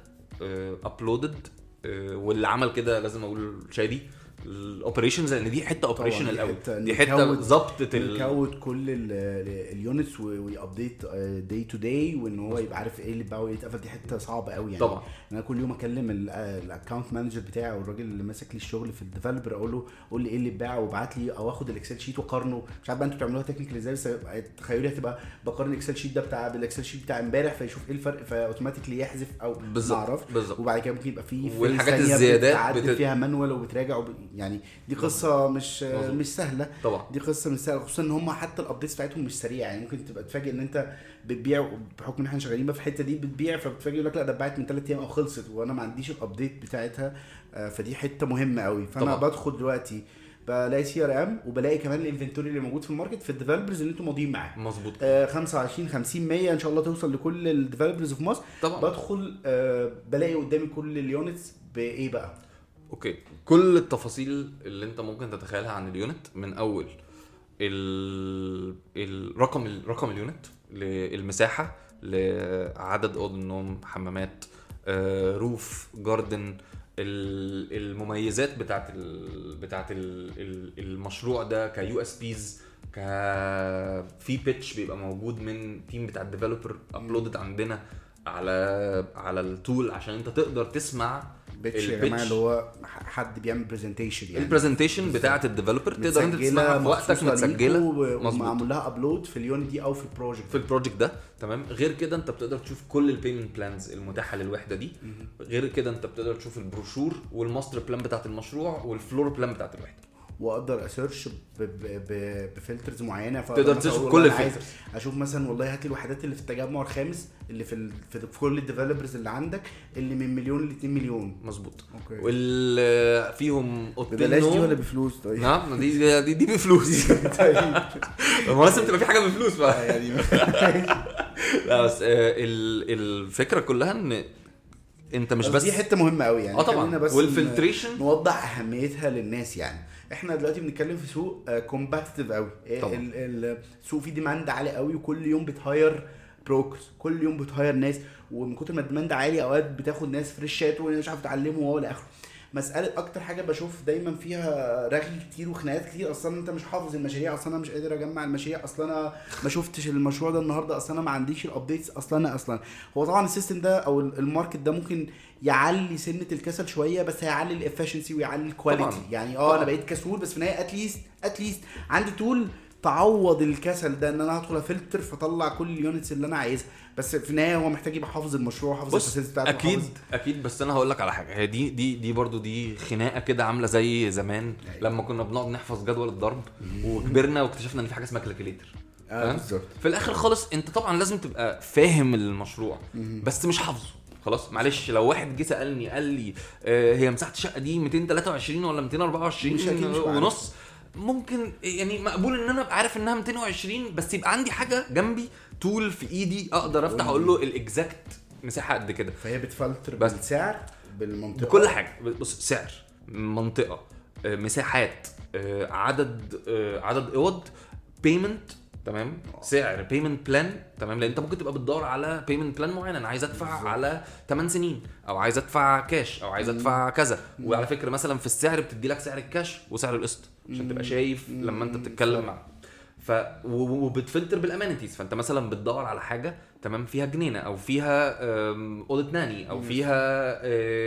ابلودد. آه آه واللي عمل كده لازم اقول شادي الاوبريشنز لان دي حته اوبريشنال قوي. دي حته ظبطت الكود كل اليونتس ويابديت داي تو داي وان هو يبقى عارف ايه اللي باعه يتقفل. دي حته صعبه قوي يعني. طبعا انا كل يوم اكلم الاكونت مانجر بتاعي او الراجل اللي ماسك لي الشغل في الديفلوبر اقول له قول لي ايه اللي اتباع وابعت لي او اخد الاكسل شيت واقارنه. مش عارف بقى انتوا بتعملوها تكنيكال ازاي، بس تخيلي هتبقى بقارن الاكسل شيت ده بتاع بالاكسل شيت بتاع امبارح فيشوف ايه الفرق فاوتوماتيكلي يحذف او ما اعرف. وبعد كده ممكن يبقى في والحاجات الزيادات بت... فيها مانوال وبتراجع وب... يعني دي قصه مش مزبوط. مش سهله طبعا. دي قصه مش سهله خصوصا ان هم حتى الابديتس بتاعتهم مش سريعه. يعني ممكن تبقى تفاجئ ان انت بتبيع بحكم ان احنا شغالين بقى في الحته دي بتبيع فبتفاجئ يقول لك لا ده اتباعت من ثلاثة ايام او خلصت وانا ما عنديش الابديت بتاعتها. فدي حته مهمه قوي. فانا طبعا. بدخل دلوقتي بلاقي سي ار ام وبلاقي كمان الانفنتوري اللي موجود في الماركت في الديفلوبرز اللي انتم ماضيين معاه. مظبوط. آه خمسة وعشرين خمسين مية ان شاء الله توصل لكل الديفلوبرز في مصر. طبعا. بدخل آه بلاقي قدامي كل اليونتس بايه بقى. اوكي كل التفاصيل اللي انت ممكن تتخيلها عن اليونت من اول الرقم الرقم اليونت للمساحه لعدد اوض النوم حمامات آه روف جاردن، المميزات بتاعت ال بتاعت ال المشروع ده كيو اس بيز، ك في بيتش بيبقى موجود من تيم بتاع الديفلوبر ابلودد عندنا على على التول عشان انت تقدر تسمع بيتش يا جماعه اللي هو حد بيعمل برزنتيشن يعني البرزنتيشن بتاعه الديفلوبر تقدر انت تسمعها في وقتك متسجله ومعمول لها ابلود في اليونيتي او في البروجكت في البروجكت ده. تمام. غير كده انت بتقدر تشوف كل البيمنت بلانز المتاحه للوحده دي. غير كده انت بتقدر تشوف البروشور والماستر بلان بتاعه المشروع والفلور بلان بتاعه الوحده. واقدر اسيرش بفلترز معينه، تقدر تشوف كل الفلترز. اشوف مثلا والله هات لي الوحدات اللي في التجمع الخامس اللي في في كل الديفلوبرز اللي عندك اللي من مليون ل اتنين مليون. مظبوط. واللي فيهم ببلاش دي ولا بفلوس؟ طيب نعم دي دي, دي بفلوس. طيب ما لازم تبقى في حاجه بفلوس بقى يعني. لا بس الفكره كلها ان انت مش بس دي حته مهمه قوي يعني. اه طبعا. والفلتريشن نوضح اهميتها للناس يعني. احنا دلوقتي بنتكلم في سوق كومباتيتيف قوي، السوق فيه ديماند عالي قوي، وكل يوم بتهاير بروكرز، كل يوم بتهاير ناس، ومن كتر ما الديماند عالي اوقات بتاخد ناس فريشات ومش عارف تعلموا ولا اخره. مساله اكتر حاجه بشوف دايما فيها رغي كتير وخناقات كتير، اصلا انت مش حافظ المشاريع، اصلا انا مش قادر اجمع المشاريع، اصلا انا ما شفتش المشروع ده النهارده، اصلا انا ما عنديش الابديتس، اصلا انا اصلا هو طبعا السيستم ده او الماركت ده ممكن يعلي سنه الكسل شويه، بس هيعلي الافشنسي ويعلي الكواليتي يعني. اه انا بقيت كسول، بس في النهايه اتليست اتليست عندي تول تعوض الكسل ده، ان انا هدخل افلتر فاطلع كل اليونتس اللي انا عايزها. بس في النهايه هو محتاج يبقى حافظ المشروع، حافظ الفاسيلتي بتاعته اكيد حافظ. اكيد. بس انا هقول لك على حاجه، هي دي دي دي برضو دي خناقه كده عامله زي زمان لما كنا بنقعد نحفظ جدول الضرب وكبرنا واكتشفنا ان في حاجه اسمها كالكوليتر. اه بالظبط. في الاخر خالص انت طبعا لازم تبقى فاهم المشروع بس مش حافظه. خلاص معلش، لو واحد جه سالني قال لي آه هي مساحه الشقه دي مئتين وثلاثة وعشرين ولا مئتين وأربعة وعشرين ونص، ممكن يعني مقبول ان انا ابقى عارف انها مئتين وعشرين، بس يبقى عندي حاجه جنبي تول في ايدي اقدر افتح اقول له الاكزاكت مساحه قد كده. فهي بتفلتر بالسعر بالمنطقه بكل حاجه. بص، سعر، منطقه، مساحات، عدد عدد اوض، بيمنت. تمام. سعر، بيمنت بلان. تمام. لان انت ممكن تبقى بتدور على بيمنت بلان معين، انا عايز ادفع بالزبط. على ثمانية سنين، او عايز ادفع كاش، او عايز ادفع كذا. وعلى فكره مثلا في السعر بتدي لك سعر الكاش وسعر القسط عشان تبقى شايف لما انت بتتكلم مع ف وبتفلتر بالامانيتيز. فانت مثلا بتدور على حاجه تمام فيها جنينه، او فيها اوضه ناني، او فيها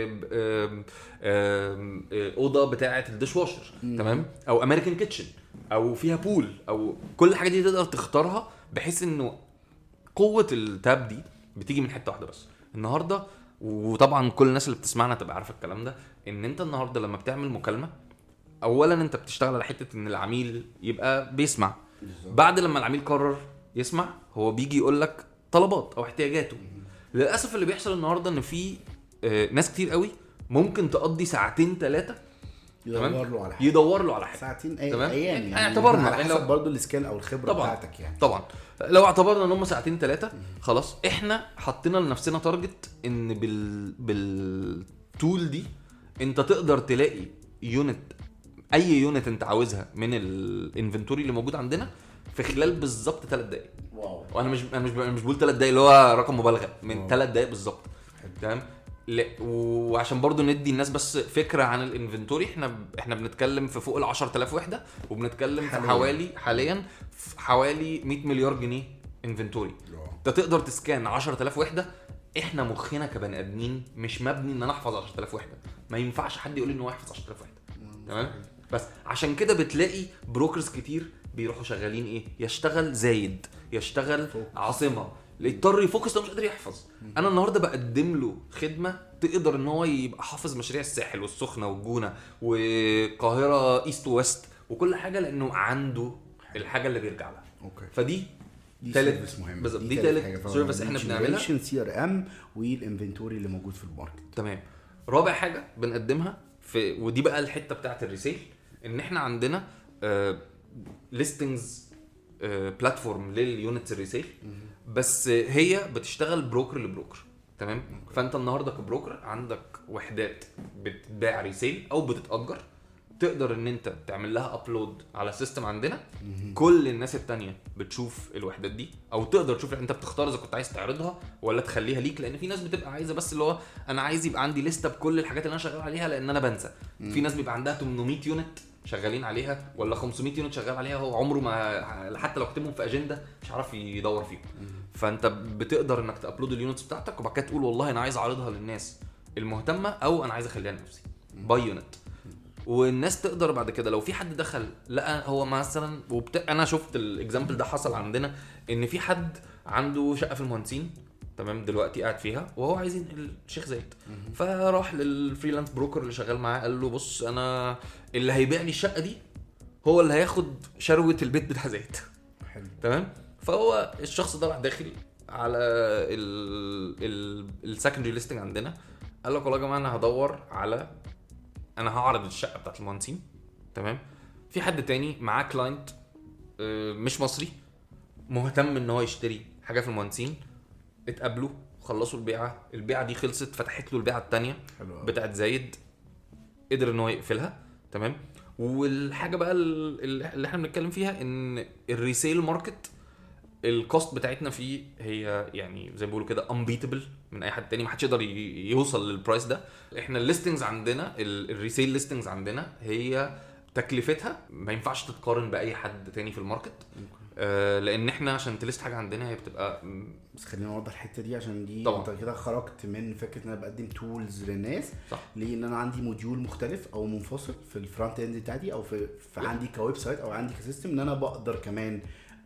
اوضه بتاعه الديش واشر. تمام. او امريكان كيتشن، او فيها بول، او كل الحاجات دي تقدر تختارها بحيث انه قوه التاب دي بتيجي من حته واحده بس النهارده. وطبعا كل الناس اللي بتسمعنا تبقى عارفه الكلام ده، ان انت النهارده لما بتعمل مكالمه اولا انت بتشتغل على حته ان العميل يبقى بيسمع. بعد لما العميل قرر يسمع، هو بيجي يقول لك طلبات او احتياجاته. للاسف اللي بيحصل النهارده ان في ناس كتير قوي ممكن تقضي ساعتين ثلاثه يدور له على حاجه، يدور له على حاجه ساعتين ايام يعني. اعتبرنا يعني لو برضو السكيل او الخبره طبعًا بتاعتك يعني. طبعا لو اعتبرنا ان هم ساعتين ثلاثه خلاص، احنا حطينا لنفسنا تارجت ان بال بالتول دي انت تقدر تلاقي يونت، اي يونت انت عاوزها من الانفنتوري اللي موجود عندنا في خلال بالظبط ثلاث دقائق. واو. وانا مش انا مش مش بقول ثلاث دقائق اللي هو رقم مبالغه، من ثلاث دقائق بالظبط. تمام. وعشان برضو ندي الناس بس فكره عن الانفنتوري، احنا احنا بنتكلم في فوق ال عشرة آلاف وحده، وبنتكلم حاليا. في حوالي حاليا في حوالي مئة مليار جنيه انفنتوري. انت تقدر تسكان عشرة آلاف وحده. احنا مخنا كبني ادمين مش مبني ان انا احفظ عشرة آلاف وحده، ما ينفعش حد يقول لي ان هو يحفظ عشرة آلاف وحده. تمام. بس عشان كده بتلاقي بروكرز كتير بيروحوا شغالين ايه، يشتغل زايد، يشتغل عاصمه، يضطر يفوكس لو مش قادر يحفظ. انا النهارده بقدم له خدمه تقدر ان هو يبقى حافظ مشاريع الساحل والسخنه والجونه والقاهره ايست ويست وكل حاجه، لانه عنده الحاجه اللي بيرجع لها. اوكي. فدي ثالث مهم بالظبط، دي ثالث سيرفيس احنا بنعملها، سي ار ام والانفنتوري اللي موجود في الماركت. تمام. رابع حاجه بنقدمها في، ودي بقى الحته بتاعه الريسيل، ان احنا عندنا ليستنجز بلاتفورم لليونتس الريسيل، بس هي بتشتغل بروكر لبروكر. تمام. فانت النهارده كبروكر عندك وحدات بتتباع ريسيل او بتتأجر. تقدر ان انت تعمل لها ابلود على السيستم عندنا. كل الناس التانية بتشوف الوحدات دي، او تقدر تشوف انت بتختار اذا كنت عايز تعرضها ولا تخليها ليك، لان في ناس بتبقى عايزه بس اللي هو انا عايز يبقى عندي لسته بكل الحاجات اللي انا شغال عليها لان انا بنسى. في ناس بيبقى عندها ثمانمية يونت شغالين عليها ولا خمسمية يونت شغال عليها، هو عمره ما حتى لو كتبهم في اجنده مش عارف يدور فيهم. فانت بتقدر انك تابلود اليونتس بتاعتك وبعد كده تقول والله انا عايز اعرضها للناس المهتمه او انا عايز اخليها لنفسي باي يونت. والناس تقدر بعد كده لو في حد دخل لقى هو مثلا وبت... انا شفت الاكزامبل ده حصل عندنا ان في حد عنده شقه في المهندسين تمام دلوقتي قاعد فيها وهو عايز ينقل الشيخ زايد، فراح للفريلانس بروكر اللي شغال معاه قال له بص انا اللي هيبيع لي الشقه دي هو اللي هياخد شروه البيت بتاع زايد. تمام. فهو الشخص ده راح داخل على السكندري ليستنج عندنا قال لك والله يا جماعه انا هدور على انا هعرض الشقه بتاعت المهندسين تمام. في حد تاني معاه كلاينت مش مصري مهتم ان هو يشتري حاجه في المهندسين، اتقابلوا خلصوا البيعه، البيعه دي خلصت فتحت له البيعه التانية بتاعت زايد قدر ان هو يقفلها تمام. والحاجه بقى اللي احنا بنتكلم فيها ان الريسيل ماركت الكوست بتاعتنا فيه هي يعني زي ما بيقولوا كده unbeatable من اي حد تاني، ما حدش يقدر يوصل للبرايس ده. احنا الليستنجز عندنا الريسيل ليستنجز عندنا هي تكلفتها ما ينفعش تتقارن باي حد تاني في الماركت. آه لان احنا عشان تليست حاجه عندنا هي بتبقى بس خلينا نوضح الحته دي عشان دي طبعا. انت كده خرجت من فكره ان انا بقدم تولز للناس صح. لان انا عندي موديول مختلف او منفصل في الفرونت اند بتاعتي او في, في عندي كويب سايت او عندي كسيستم ان انا بقدر كمان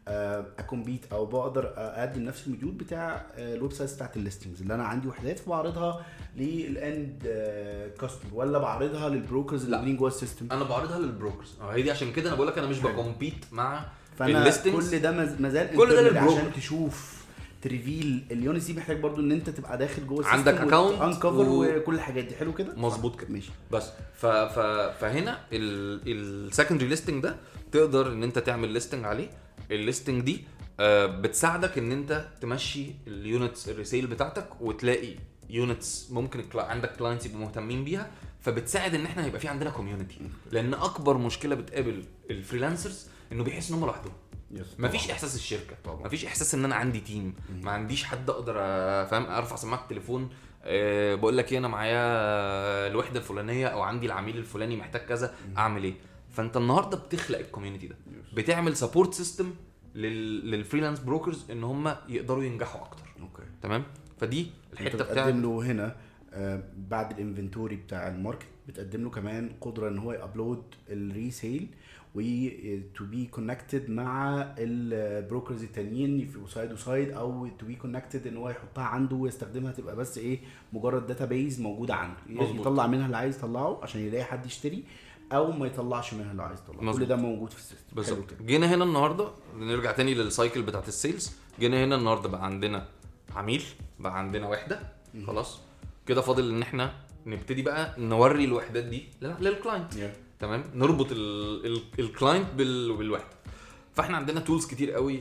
اكومبيت او بقدر اقدم نفس الموديول بتاع الويب سايت بتاعت الليستنجز اللي انا عندي وحدات بعرضها للاند كاستمر ولا بعرضها للبروكرز اللي موجودين جوه السيستم. انا بعرضها للبروكرز. اه هي دي عشان كده انا بقول لك انا مش بكومبيت مع الليستنجز. كل ده مازال كل ده عشان تشوف تريفيل اليونس دي محتاج برضو ان انت تبقى داخل جوه السيستم عندك اكونت انكفر و... وكل الحاجات دي. حلو كده مظبوط كده ماشي. بس ف... ف... فهنا السكندري ليستنج ده تقدر ان انت تعمل ليستنج عليه. الليستنج دي بتساعدك ان انت تمشي اليونتس الريسيل بتاعتك وتلاقي يونتس ممكن عندك كلاينتس يبقوا مهتمين بيها، فبتساعد ان احنا يبقى في عندنا كوميونتي. لان اكبر مشكله بتقابل الفريلانسرز انه بيحس ان هم لوحدهم، مفيش احساس الشركه طبعا. مفيش احساس ان انا عندي تيم، ما عنديش حد اقدر فاهم ارفع سماعه التليفون أه بقول لك ايه انا معايا الوحده الفلانيه او عندي العميل الفلاني محتاج كذا اعمل ايه. فانت النهارده بتخلق الكوميونتي ده، بتعمل سبورت سيستم للفريلانس بروكرز ان هم يقدروا ينجحوا اكتر. اوكي تمام. فدي الحته بتاعت بتقدم له هنا آه بعد الانفنتوري بتاع الماركت بتقدم له كمان قدره ان هو يابلود الريسيل و تو بي كونكتد مع البروكرز التانيين في سايد وسايد او تو بي كونكتد ان هو يحطها عنده ويستخدمها تبقى بس ايه مجرد داتابيز موجوده عنده مزبوط. يطلع منها اللي عايز يطلعه عشان يلاقي حد يشتري او ما يطلعش منها اللي عايز يطلعه. كل ده موجود في السيستم بالظبط. جينا هنا النهارده نرجع تاني للسايكل بتاعت السيلز. جينا هنا النهارده بقى عندنا عميل، بقى عندنا وحده خلاص كده، فاضل ان احنا نبتدي بقى نوري الوحدات دي للكلاينت. yeah. تمام. نربط الكلاينت بالوحده. فاحنا عندنا تولز كتير قوي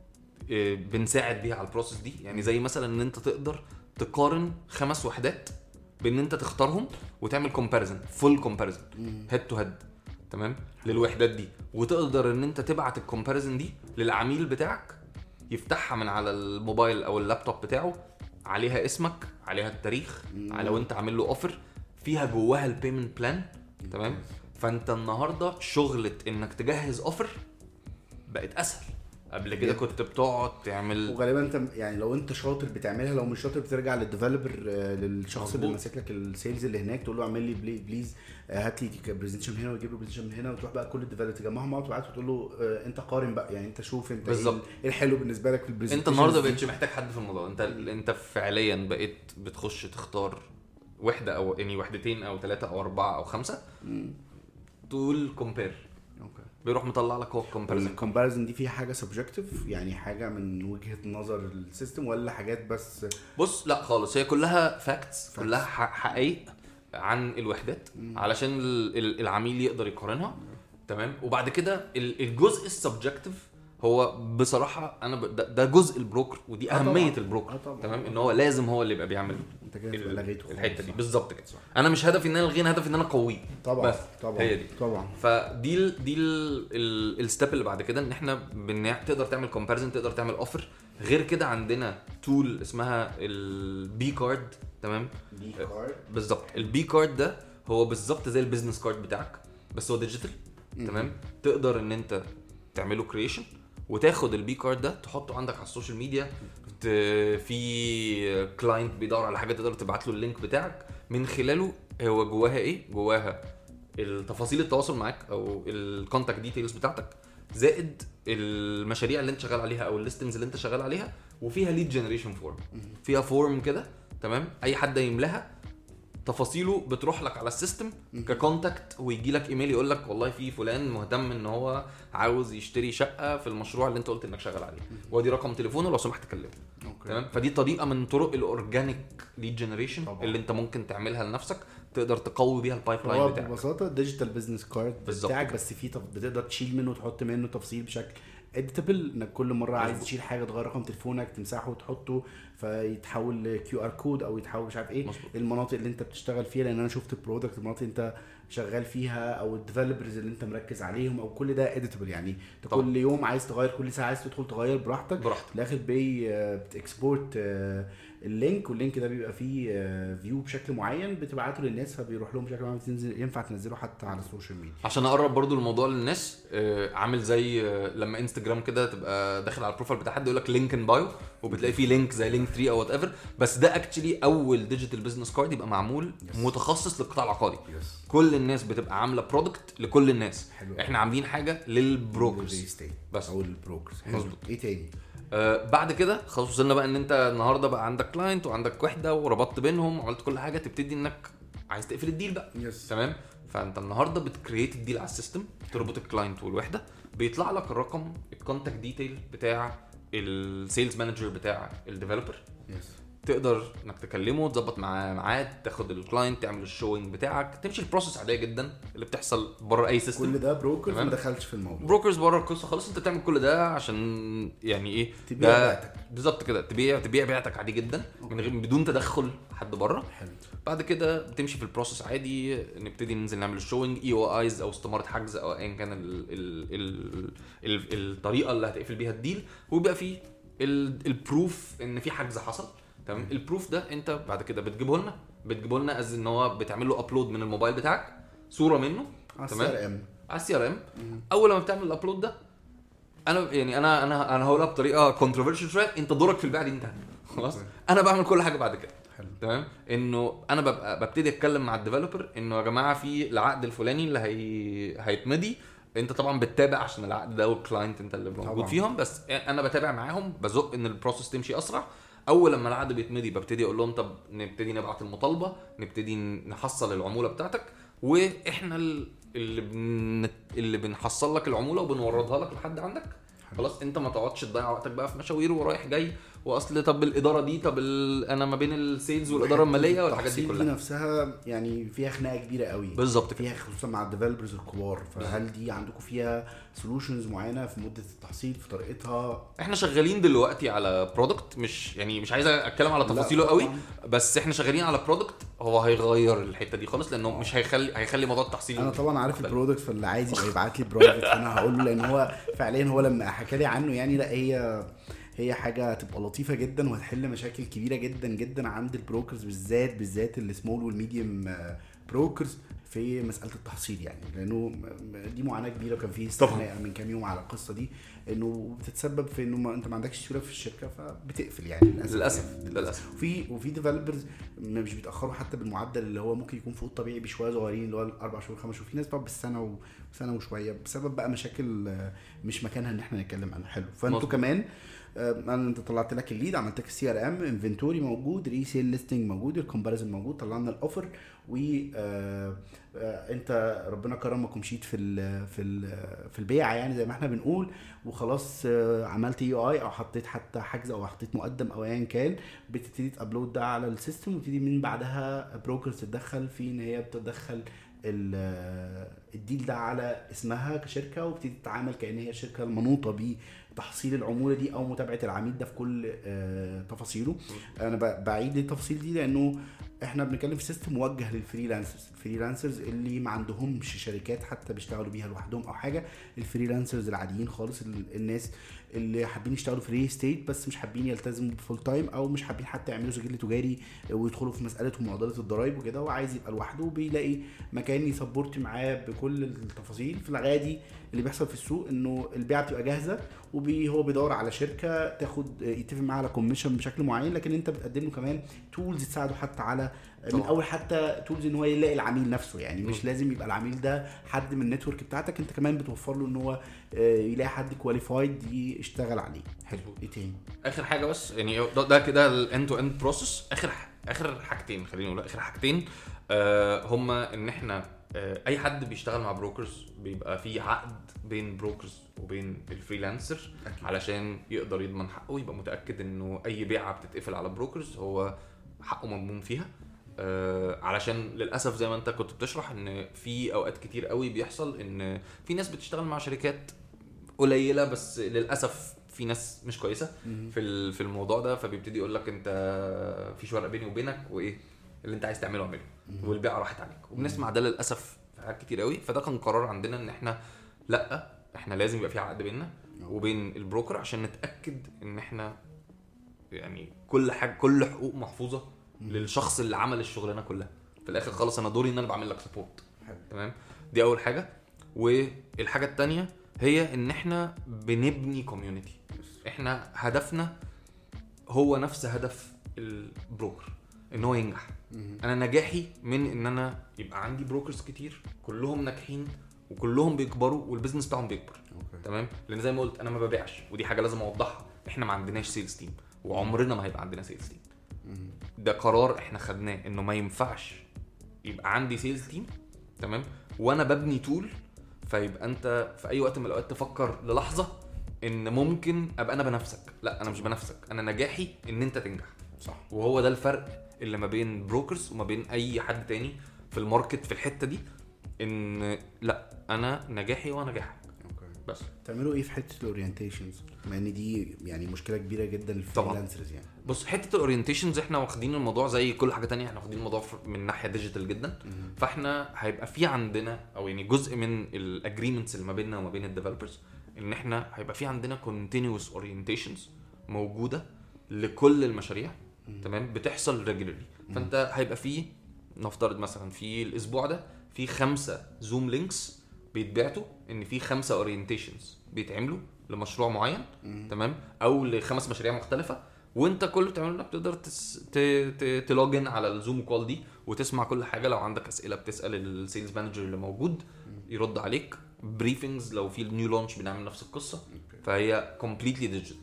بنساعد بيها على البروسيس دي. يعني زي مثلا ان انت تقدر تقارن خمس وحدات بان انت تختارهم وتعمل كومباريزن فول كومباريزن هيد تو هيد تمام للوحدات دي، وتقدر ان انت تبعت الكومباريزن دي للعميل بتاعك يفتحها من على الموبايل او اللابتوب بتاعه، عليها اسمك عليها التاريخ على لو انت عامل له اوفر فيها جواها البيمنت بلان تمام. فانت النهارده شغلة انك تجهز اوفر بقت اسهل. قبل كده كنت بتقعد تعمل وغالبا انت يعني لو انت شاطر بتعملها، لو مش شاطر بترجع للديفلوبر للشخص مزبوط. اللي ماسك لك السيلز اللي هناك تقول له اعمل لي بليز بليز هات لي برزنتيشن هنا وتجيب له برزنتيشن من هنا وتروح بقى كل الديفلوبر تجمعهم مع بعض وتبعت وتقول له انت قارن بقى يعني انت شوف انت بالزبط. ايه الحلو بالنسبه لك في البرزنتيشن. انت النهارده بقيتش محتاج حد في الموضوع. انت انت فعليا بقيت بتخش تختار وحده او يعني وحدتين او ثلاثه او اربعه او خمسه تقول كومبير. اوكي بيروح مطلع لك هو كومباريزن. الكومباريزن دي فيها حاجه سبجكتيف يعني حاجه من وجهه نظر السيستم ولا حاجات بس؟ بص لا خالص، هي كلها فاكتس كلها حقائق عن الوحدات مم. علشان العميل يقدر يقارنها تمام. وبعد كده الجزء السبجكتيف هو بصراحه انا ب... ده, ده جزء البروكر ودي آه اهميه طبعاً. البروكر. آه طبعاً. تمام ان هو لازم هو اللي يبقى بيعمل انت كده ال- لغيته خالص. الحته دي صح. بالظبط كده. انا مش هدفي ان انا الغي، هدفي ان انا اقويه طبعا بس طبعا هي دي. طبعا. فدي ال دي الستيب اللي بعد كده ان احنا بن... تقدر تعمل كومباريزن، تقدر تعمل اوفر. غير كده عندنا تول اسمها البي كارد. تمام بي كارد بالظبط. البي كارد ده هو بالظبط زي البيزنس كارد بتاعك بس هو ديجيتال. تمام تقدر ان انت تعمله كرييشن وتاخد البي كارد ده تحطه عندك على السوشيال ميديا. ت- في كلاينت بيدور على حاجه تقدر تبعت له اللينك بتاعك من خلاله. هو جواها ايه؟ جواها التفاصيل التواصل معاك او الكونتاكت ديتيلز بتاعتك زائد المشاريع اللي انت شغال عليها او الليستنجز اللي انت شغال عليها. وفيها ليد جنريشن فورم، فيها فورم كده. تمام اي حد يملاها تفاصيله بتروح لك على السيستم ككونتاكت ويجي لك ايميل يقول لك والله في فلان مهتم ان هو عاوز يشتري شقه في المشروع اللي انت قلت انك شغال عليه، وادي رقم تليفونه لو سمحت كلمه. تمام فدي طريقه من طرق الاورجانيك ليد جنريشن اللي انت ممكن تعملها لنفسك، تقدر تقوي بيها البايب لاين هو بتاعك. ببساطه الديجيتال بيزنس كارد بالظبط بتاعك كده. بس فيه تف... بتقدر تشيل منه وتحط منه تفاصيل بشكل اديتابل، انك كل مره عايز مظبوط. تشيل حاجه تغير رقم تليفونك تمسحه وتحطه فيتحول كيو ار كود او يتحول مش عارف ايه. مظبوط. المناطق اللي انت بتشتغل فيها لان انا شفت البرودكت المناطق اللي انت شغال فيها او الديفلوبرز اللي انت مركز عليهم او كل ده اديتابل. يعني انت طبعا. كل يوم عايز تغير، كل ساعه عايز تدخل تغير براحتك براحتك. في الاخر بي بتكسبورت اللينك، واللينك ده بيبقى فيه فيو بشكل معين بتبعته للناس فبيروح لهم بشكل معين، تنزل ينفع تنزله حتى على السوشيال ميديا. عشان اقرب برضو الموضوع للناس آه، عامل زي آه، لما انستجرام كده تبقى داخل على البروفايل بتاع حد يقول لك لينك ان بايو وبتلاقي فيه لينك زي لينك ثري او وات ايفر. بس ده اكشلي اول ديجيتال بزنس كارد يبقى معمول Yes. متخصص للقطاع العقاري. Yes. كل الناس بتبقى عامله برودكت لكل الناس. حلو. احنا عاملين حاجه للبروكرز بس او البروكرز. مظبوط. ايه تاني؟ آه بعد كده خلاص وصلنا بقى ان انت النهارده بقى عندك كلاينت وعندك وحده وربطت بينهم وعملت كل حاجه، تبتدي انك عايز تقفل الديل بقى. Yes. تمام فانت النهارده بتكريت الديل على السيستم، تربط الكلاينت والوحده، بيطلع لك الرقم الكونتاكت ديتيل بتاع السيلز مانجر بتاع الديفلوبر. يس. تقدر انك تكلمه تظبط معاه ميعاد، تاخد الكلاينت تعمل الشوينج بتاعك، تمشي البروسيس عاديه جدا اللي بتحصل بره اي سيستم. كل ده بروكرز تمام. ما دخلش في الموضوع. بروكرز بره القصه خلاص. انت بتعمل كل ده عشان يعني ايه؟ تبيع ده بيعتك. بالظبط كده، تبيع تبيع بيعتك عادي جدا من غير بدون تدخل حد بره. حلو. بعد كده بتمشي في البروسيس عادي، نبتدي ننزل نعمل الشوينج اي او ايز او استماره حجز او ايا كان ال ال ال ال الطريقه اللي هتقفل بيها الديل، ويبقى فيه البروف ان في حجز حصل. تمام البروف ده انت بعد كده بتجيبه لنا بتجيبه لنا از ان هو بتعمل له ابلود من الموبايل بتاعك صوره منه. تمام على السي ار ام. اول لما بتعمل الابلود ده انا يعني انا انا انا هقولها بطريقه كونتروفيرشال شويه، انت دورك في البيع دي انتهى خلاص. انا بعمل كل حاجه بعد كده. حلو. تمام انه انا ببقى ببتدي اتكلم مع الديفلوبر انه يا جماعه في العقد الفلاني اللي هي هيتمضي، انت طبعا بتتابع عشان العقد ده والكلاينت انت اللي موجود طبعا. فيهم، بس انا بتابع معاهم بزق ان البروسيس تمشي اسرع. اول لما العقد بيتمضي ببتدي اقول لهم طب نبتدي نبعت المطالبه، نبتدي نحصل العموله بتاعتك، واحنا اللي بن... اللي بنحصل لك العموله وبنوردها لك لحد عندك. خلاص انت ما تقعدش تضيع وقتك بقى في مشاوير ورايح جاي، واصل طب الاداره دي طب ال... انا ما بين السيلز والاداره الماليه والحاجات دي التحصيل كلها نفسها يعني فيها خناقه كبيره قوي بالظبط كده. فيها خصوصا مع الديفلوبرز الكبار. فهل دي عندكم فيها سولوشنز معينه في مده التحصيل في طريقتها؟ احنا شغالين دلوقتي على برودكت، مش يعني مش عايز اتكلم على تفاصيله قوي، بس احنا شغالين على برودكت هو هيغير الحته دي خالص، لانه مش هيخلي هيخلي موضوع التحصيل. انا طبعا عارف البرودكت، فاللي عايز يبقى يبعت لي برايفت فانا هقول له، لان هو فعليا هو لما حكى لي عنه يعني لا هي هي حاجه هتبقى لطيفه جدا وهتحل مشاكل كبيره جدا جدا عند البروكرز بالذات بالذات السمول والميديوم بروكرز في مساله التحصيل. يعني لانه دي معاناه كبيره، وكان في استثناء من كام يوم على القصه دي انه بتتسبب في انه ما انت ما عندكش سيوله في الشركه فبتقفل يعني للاسف للاسف يعني. للاسف وفي وفي ديفلوبرز مش بيتاخروا حتى بالمعدل اللي هو ممكن يكون فوق الطبيعي بشويه صغيرين اللي هو اربع شهور خمس شهور، في ناس بقى بالسنه وسنه وشويه بسبب بقى مشاكل مش مكانها ان احنا نتكلم عنها. حلو. فانتوا كمان انا انت طلعت لك الليد، عملت لك السي ار ام، انفنتوري موجود، ريسيل ليستنج موجود، الكومباريزن موجود، طلعنا الاوفر، و انت ربنا كرمك ومشيت في ال في ال في البيعه يعني زي ما احنا بنقول، وخلاص عملت يو اي او حطيت حتى حجز او حطيت مقدم او ايا كان، بتبتدي تابلود ده على السيستم، وتبتدي من بعدها بروكرز تتدخل في ان هي بتدخل الديل ده على اسمها كشركه وبتبتدي تتعامل كأن هي الشركه المنوطه بتحصيل العموله دي او متابعه العميل ده في كل تفاصيله. انا بعيد التفاصيل دي لانه احنا بنتكلم في سيستم موجه للفريلانسرز الفريلانسرز اللي ما عندهمش شركات حتى بيشتغلوا بيها لوحدهم او حاجه. الفريلانسرز العاديين خالص، الناس اللي حابين يشتغلوا في ريل ستيت بس مش حابين يلتزموا بفول تايم او مش حابين حتى يعملوا سجل تجاري ويدخلوا في مساله ومعادله الضرايب وكده، وعايز يبقى لوحده وبيلاقي مكان يسبورت معاه بكل التفاصيل. في العادي اللي بيحصل في السوق انه البيعه بتبقى جاهزه وهو بيدور على شركه تاخد يتفق معاها على كوميشن بشكل معين، لكن انت بتقدم له كمان تولز تساعده حتى على من اول حتى تولز ان هو يلاقي العميل نفسه. يعني مش لازم يبقى العميل ده حد من النتورك بتاعتك، انت كمان بتوفر له ان هو يلاقي حد كواليفايد يشتغل عليه. حلو. ايه تاني؟ اخر حاجه بس يعني ده كده الاند تو اند بروسيس. اخر اخر حاجتين خلينا نقول اخر حاجتين آه هما ان احنا آه اي حد بيشتغل مع بروكرز بيبقى في عقد بين بروكرز وبين الفريلانسر علشان يقدر يضمن حقه، يبقى متاكد انه اي بيعه بتتقفل على بروكرز هو حقه مضمون فيها. آه علشان للاسف زي ما انت كنت بتشرح ان في اوقات كتير قوي بيحصل ان في ناس بتشتغل مع شركات قليله بس للاسف في ناس مش كويسه في في الموضوع ده، فبيبتدي يقول لك انت في ورقه بيني وبينك وايه اللي انت عايز تعمله اعمله والبيعه راحت عليك. وبنسمع ده للاسف في حاجات كتير قوي. فده كان قرار عندنا ان احنا لا احنا لازم يبقى في عقد بيننا وبين البروكر عشان نتاكد ان احنا يعني كل حاجه كل حقوق محفوظه للشخص اللي عمل الشغلانه كلها. في الاخر خالص انا دوري ان انا بعمل لك سبورت. تمام. دي اول حاجه. والحاجه الثانيه هي ان احنا بنبني كوميونتي. احنا هدفنا هو نفس هدف البروكر ان هو ينجح. انا نجاحي من ان انا يبقى عندي بروكرز كتير كلهم ناجحين وكلهم بيكبروا والبيزنس بتاعهم بيكبر. تمام. لان زي ما قلت انا ما ببيعش، ودي حاجه لازم اوضحها. احنا ما عندناش سيلز تيم وعمرنا ما هيبقى عندنا سيلز تيم. ده قرار احنا خدناه انه ما ينفعش يبقى عندي سيلز تيم. تمام. وانا ببني تول فيبقى انت في اي وقت من الاوقات تفكر للحظه ان ممكن ابقى انا بنفسك. لا انا مش بنفسك، انا نجاحي ان انت تنجح. صح. وهو ده الفرق اللي ما بين بروكرز وما بين اي حد تاني في الماركت في الحته دي، ان لا انا نجاحي ونجاحك. بس تعملوا ايه في حته الاورينتيشنز؟ ما ان دي يعني مشكله كبيره جدا للفريلانسرز. يعني بص حته الاورينتيشنز احنا واخدين الموضوع زي كل حاجه تانية، احنا واخدين الموضوع من ناحيه ديجيتال جدا. م- فاحنا هيبقى في عندنا او يعني جزء من الاجريمنتس اللي ما بيننا وما بين الديفلوبرز ان احنا هيبقى في عندنا continuous orientations موجوده لكل المشاريع. م- تمام. بتحصل ريجولارلي. فانت هيبقى في نفترض مثلا في الاسبوع ده في خمسة زوم لينكس بيتبعتوا ان في خمسة اورينتيشنز بيتعملوا لمشروع معين. تمام. او لخمس مشاريع مختلفه، وانت كله بتعمله انك تقدر تس... ت... ت... تلوجن على الزوم كول دي وتسمع كل حاجه. لو عندك اسئله بتسال السيلز مانجر اللي موجود يرد عليك. بريفنجز لو في نيو لونش بنعمل نفس القصه. فهي كومبليتلي ديجيتال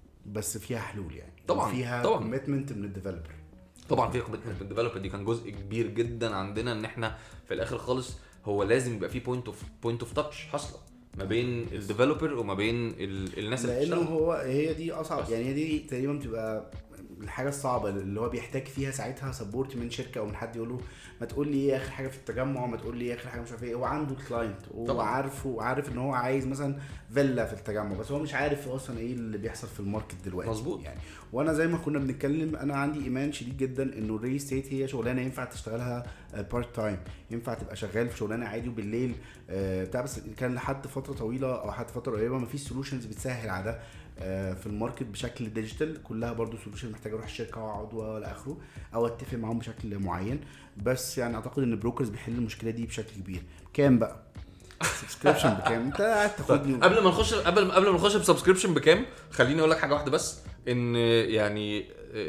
بس فيها حلول يعني. طبعا فيها كوميتمنت من الديفلوبر. طبعا فيها كوميتمنت من الديفلوبر. دي كان جزء كبير جدا عندنا ان احنا في الاخر خالص هو لازم يبقى في بوينت اوف بوينت اوف تاتش حاصله ما بين الديفلوبر وما بين ال... الناس اللي بتشتغل. لانه هو هي دي اصعب يعني. هي دي تقريبا بتبقى الحاجه الصعبه اللي هو بيحتاج فيها ساعتها سبورت من شركه او من حد يقول له ما تقول لي ايه اخر حاجه في التجمع، ما تقول لي ايه اخر حاجه مش عارف ايه. هو عنده كلاينت وعارف وعارف ان هو عايز مثلا فيلا في التجمع، بس هو مش عارف اصلا ايه اللي بيحصل في الماركت دلوقتي. مظبوط يعني. وانا زي ما كنا بنتكلم انا عندي ايمان شديد جدا انه الريل ستيت هي شغلانه ينفع تشتغلها بارت تايم، ينفع تبقى شغال في شغلانه عادي وبالليل بتاع. بس كان لحد فتره طويله او حتى فتره قريبه ما فيش سولوشنز بتسهل على ده في الماركت بشكل ديجيتال. كلها برضو سولوشن محتاج اروح الشركه واقعد ولا اخره او اتفق معاهم بشكل معين. بس يعني اعتقد ان البروكرز بيحل المشكله دي بشكل كبير. كام بقى سبسكريبشن بكام؟ انت قاعد تاخدني قبل ما نخش قبل قبل ما نخش بسبسكريبشن بكام خليني اقول لك حاجه واحده بس. ان يعني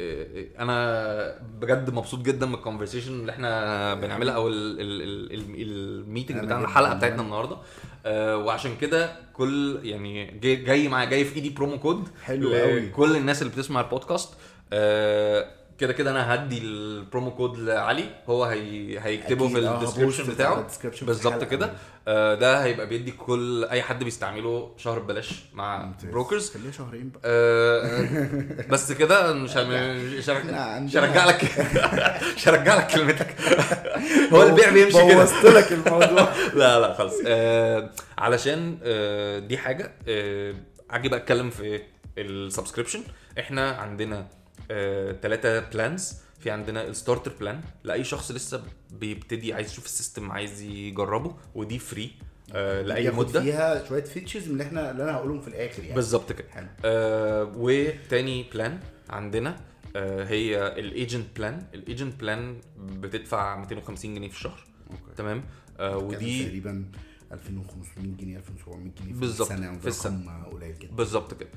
انا بجد مبسوط جدا من الكونفرسيشن اللي احنا بنعملها او الميتنج بتاعنا الحلقه بتاعتنا النهارده. وعشان كده كل يعني جاي, جاي معايا جاي في ايدي برومو كود حلو قوي كل الناس اللي بتسمع البودكاست. كده كده انا هدي البرومو كود لعلي، هو هي هيكتبه في أكيد، آه، الديسكربشن هبوست بتاعه على الdescription في بالظبط الحلقة. كده. آه ده هيبقى بيدي كل اي حد بيستعمله شهر ببلاش مع ممتاز. بروكرز. خليها شهرين بقى. آه بس كده مش هم- مش إحنا هر- عندنا- مش هرجع لك مش هرجع لك كلمتك. هو البيع بيمشي كده. بوظت لك الموضوع. لا لا خلاص. آه علشان آه دي حاجه آه اجي بقى اتكلم في السبسكريبشن. احنا عندنا ثلاثه بلانز. في عندنا الستارتر بلان لاي شخص لسه بيبتدي عايز يشوف السيستم عايز يجربه، ودي فري آه لاي ياخد مده فيها شويه فيتشرز من اللي احنا اللي انا هقولهم في الاخر يعني. بالظبط كده. حلو. آه وتاني بلان عندنا آه هي الايجنت بلان. الايجنت بلان بتدفع مئتين وخمسين جنيه في الشهر. أوكي. تمام. آه ودي تقريبا ألفين وخمسمية جنيه ألفين وسبعمية جنيه في بالظبط، السنه، في السنة. رقم قليل جدا. بالظبط كده.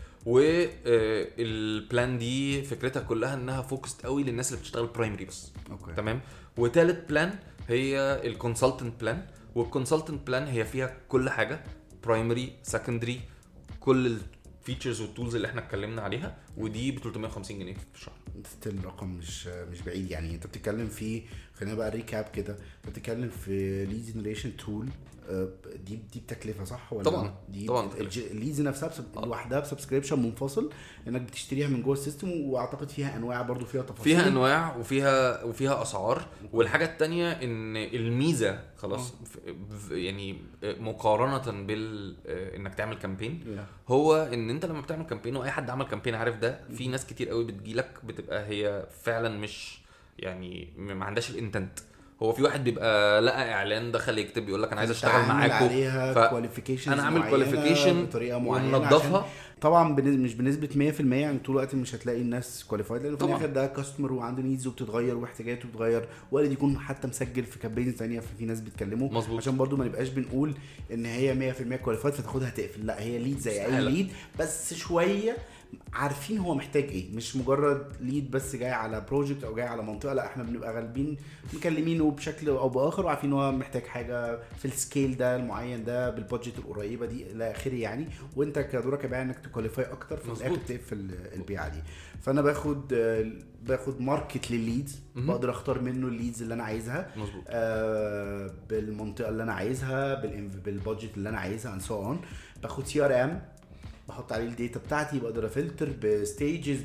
والبلان دي فكرتها كلها انها فوكست قوي للناس اللي بتشتغل برايمري بس. اوكي. تمام. وتالت بلان هي الكونسلتنت بلان. والكونسلتنت بلان هي فيها كل حاجه، برايمري سكندري، كل الفيتشرز والتولز اللي احنا اتكلمنا عليها، ودي ب ثلاثمية وخمسين جنيه في الشهر. ستيل رقم مش مش بعيد يعني. انت بتتكلم في، خلينا بقى ريكاب كده، انت بتتكلم في ليد جنريشن تول. دي دي بتكلفه صح ولا؟ طبعا دي طبعا الليز نفسها بسب... لوحدها بسبسكريبشن منفصل انك بتشتريها من جوه السيستم، واعتقد فيها انواع برضو، فيها تفاصيل، فيها انواع وفيها وفيها اسعار. والحاجه الثانيه ان الميزه خلاص ف- يعني مقارنه بال انك تعمل كامبين، هو ان انت لما بتعمل كامبين، واي حد عمل كامبين عارف ده، في ناس كتير قوي بتجيلك بتبقى هي فعلا مش يعني ما عندهاش الانتنت. هو في واحد بيبقى لقى اعلان دخل يكتب يقول لك انا عايز اشتغل معاكم، عليها كواليفيكيشنز، انا عامل كواليفيكيشن بطريقه معينه وننضفها. طبعا بنسبة مش بنسبه مية في المية يعني. طول الوقت مش هتلاقي الناس كواليفايد، لان في طبعاً. الاخر ده كاستمر وعنده نيدز وبتتغير واحتياجاته بتتغير، وارد يكون حتى مسجل في كامبينز ثانيه في ناس بتكلمه. مظبوط. عشان برضو ما نبقاش بنقول ان هي مية في المية كواليفايد فتاخدها تقفل، لا هي ليد زي اي استحالة. ليد، بس شويه عارفين هو محتاج ايه، مش مجرد ليد بس جاي على بروجكت او جاي على منطقه، لا احنا بنبقى غالبين مكلمينه بشكل او باخر، وعارفين هو محتاج حاجه في السكيل ده المعين ده بالبادجت القريبه دي الى اخره يعني. وانت كدورك يبقى انك تكواليفاي اكتر في الاخر تقفل البيعه دي. فانا باخد باخد ماركت للليدز، بقدر اختار منه الليدز اللي انا عايزها مظبوط. آه بالمنطقه اللي انا عايزها بالبادجت اللي انا عايزها and so on. باخد سي ار ام، بحط عليه الداتا بتاعتي، بقدر افلتر بستيجز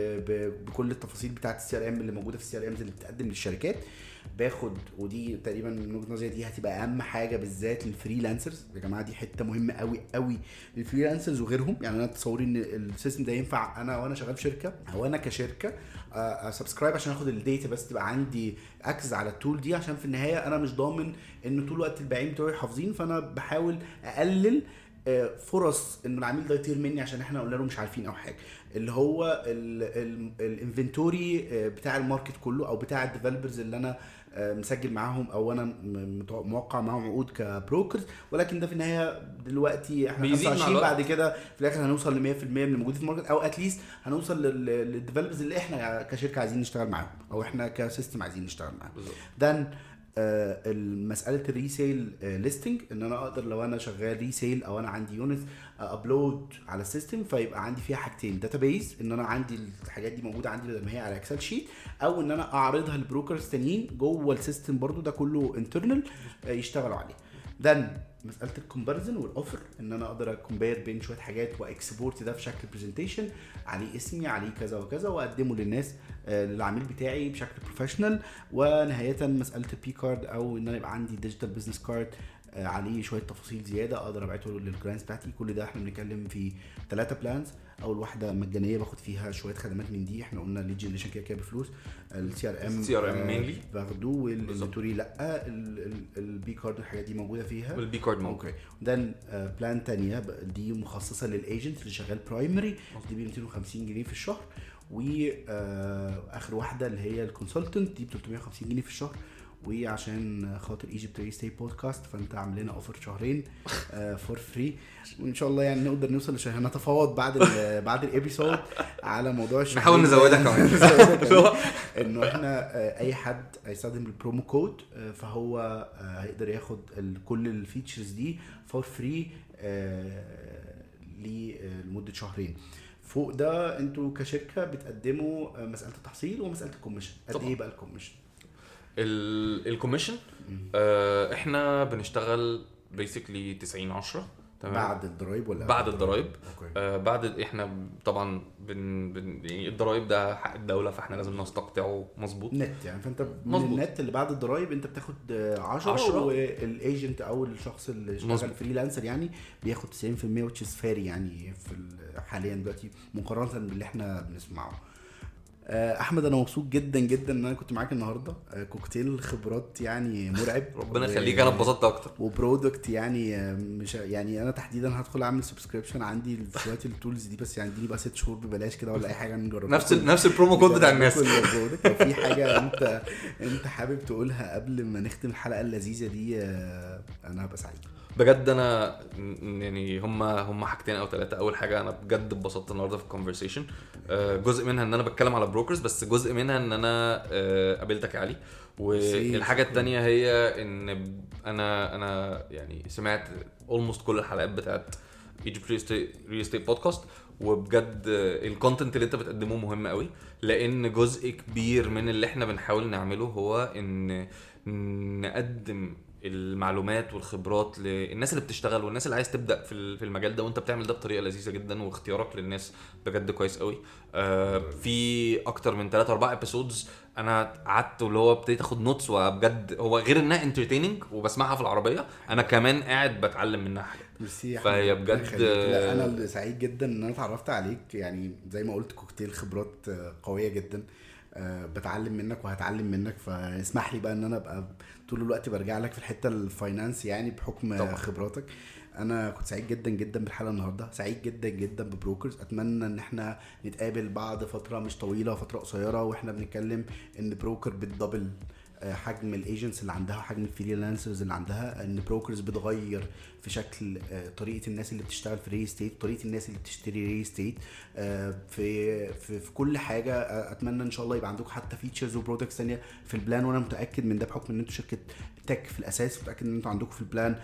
بكل التفاصيل بتاعه السي ار ام اللي موجوده في السي ار امز اللي بتقدم للشركات. باخد، ودي تقريبا من وجهه نظري دي هتبقى اهم حاجه بالذات للفريلانسرز يا جماعه، دي حته مهمه قوي قوي للفريلانسرز وغيرهم. يعني انا تصوري ان السيستم ده ينفع انا وانا شغال في شركه او انا كشركه سبسكرايب عشان اخد الداتا بس تبقى عندي اكسس على التول دي، عشان في النهايه انا مش ضامن ان طول الوقت البياعين بتوعي حافظين، فانا بحاول اقلل فرص ان العميل ده يطير مني عشان احنا قلنا له مش عارفين او حاجه. اللي هو الانفنتوري بتاع الماركت كله او بتاع الديفلوبرز اللي انا مسجل معاهم او انا موقع معاهم عقود كبروكرز، ولكن ده في النهايه دلوقتي احنا خمسة وعشرين بعد كده في الاخر هنوصل ل مية في المية من الموجودين في الماركت، او اتليست هنوصل للديفلوبرز اللي احنا كشركه عايزين نشتغل معاهم او احنا كسيستم عايزين نشتغل معاهم. ده آه مساله الريسيل آه ليستنج، ان انا اقدر لو انا شغال ريسيل او انا عندي يونت آه ابلود على السيستم، فيبقى عندي فيها حاجتين، داتابيز ان انا عندي الحاجات دي موجوده عندي بدل ما هي على اكسل شيت، او ان انا اعرضها للبروكرز تانيين جوه السيستم برضو، ده كله انترنال آه يشتغلوا عليه. ده مساله الكومباريزن والاوفر، ان انا اقدر اكمبير بين شويه حاجات واكسبورت ده في شكل برزنتيشن عليه اسمي عليه كذا وكذا، واقدمه للناس آه للعميل بتاعي بشكل بروفيشنال. ونهايه مساله البي كارد، او ان انا يبقى عندي ديجيتال بزنس كارد آه عليه شويه تفاصيل زياده اقدر ابعته للكلاينتس بتاعتي. كل ده احنا بنتكلم في ثلاثه بلانز. اول واحده مجانيه باخد فيها شويه خدمات من دي، احنا قلنا ليد جنريشن كده كده بفلوس، السي ار ام السي ار ام مينلي باخده، والانفنتوري لا، البي كارد الحاجات دي موجوده فيها، والبي كارد موجود. اوكي. ده بلان ثانيه دي مخصصه للايجنت اللي شغال برايمري، دي ب مئتين وخمسين جنيه في الشهر. واخر واحده اللي هي الكونسلتنت دي ب ثلاثمية وخمسين جنيه في الشهر. وعشان خاطر ايجيبت ريل استيت بودكاست فانت عامل لنا اوفر شهرين فور فري، وان شاء الله يعني نقدر نوصل لشهر، نتفاوض بعد ال بعد الابيسود على موضوع الشهرين، نحاول نزودها كمان انه احنا اي حد هيستخدم البرومو كود فهو هيقدر ياخد كل الفيتشرز دي فور فري لمده شهرين. فوق ده انتوا كشركه بتقدموا آه، مساله التحصيل ومساله الكوميشن. قد طبعاً. ايه بقى الكوميشن؟ ال- الكوميشن آه احنا بنشتغل بيسكلي تسعين عشرة تمام بعد الضرايب ولا بعد الضرايب اوكي. آه بعد احنا طبعا بن, بن يعني الضرايب ده حق الدوله، فاحنا لازم نستقطعه مظبوط. نت يعني، فانت من مظبوط. النت اللي بعد الضرايب انت بتاخد آه، عشرة, عشرة. والايجنت او الشخص اللي اشتغل مظبوط. فريلانسر يعني بياخد تسعين في المية which is fair يعني في ال- حاليا دلوقتي مقارنه باللي احنا بنسمعه. آه، احمد انا مبسوط جدا جدا ان انا كنت معاك النهارده. آه، كوكتيل خبرات يعني مرعب. ربنا و- يخليك، انا اتبسطت اكتر. وبرودكت يعني آه، مش يعني انا تحديدا هدخل اعمل سبسكريبشن عندي شويه التولز دي، بس يعني اديني بقى ست شهور ببلاش كده ولا اي حاجه نجربها. نفس ال- نفس البرومو كود بتاع الناس. في حاجه انت انت حابب تقولها قبل ما نختم الحلقه اللذيذه دي؟ آه، انا هبقى سعيد بجد. انا ن- يعني هما هما حاجتين او ثلاثه. اول حاجه انا بجد اتبسطت النهارده في الكونفرسيشن. جزء منها ان انا بتكلم على بروكرز، بس جزء منها ان انا آه، قابلتك يا علي. والحاجه الثانيه هي ان انا انا يعني سمعت almost كل الحلقات بتاعت Egypt Real Estate Podcast، وبجد الكونتنت اللي انت بتقدمه مهم قوي، لان جزء كبير من اللي احنا بنحاول نعمله هو ان نقدم المعلومات والخبرات للناس اللي بتشتغل والناس اللي عايز تبدا في في المجال ده. وانت بتعمل ده بطريقه لذيذه جدا، واختيارك للناس بجد كويس قوي. آه في اكتر من ثلاثة أربعة ابيسودز انا قعدت واللي هو ابتديت اخد نوتس، وبجد هو غير انها انترتيننج وبسمعها في العربيه، انا كمان قاعد بتعلم منها حاجات. ميرسي. فهي بجد لا انا اللي سعيد جدا ان انا اتعرفت عليك. يعني زي ما قلت كوكتيل خبرات آه، قويه جدا. أه بتعلم منك وهتعلم منك، فاسمح لي بقى ان انا ابقى طول الوقت برجع لك في الحته الفاينانس يعني بحكم طبعا. خبراتك. انا كنت سعيد جدا جدا بالحلقه النهارده، سعيد جدا جدا ببروكرز. اتمنى ان احنا نتقابل بعد فتره مش طويله، فتره قصيره، واحنا بنتكلم ان بروكر بتدبل حجم الايجنتس اللي عندها وحجم الفريلانسرز اللي عندها. ان بروكرز بتغير في شكل طريقه الناس اللي بتشتغل في ريل ستيت، طريقه الناس اللي بتشتري ريل ستيت في في في كل حاجه. اتمنى ان شاء الله يبقى عندكم حتى فيتشرز وبرودكتس ثانيه في البلان، وانا متاكد من ده بحكم ان انتوا شركه تك في الاساس، متاكد ان انتوا عندكم في البلان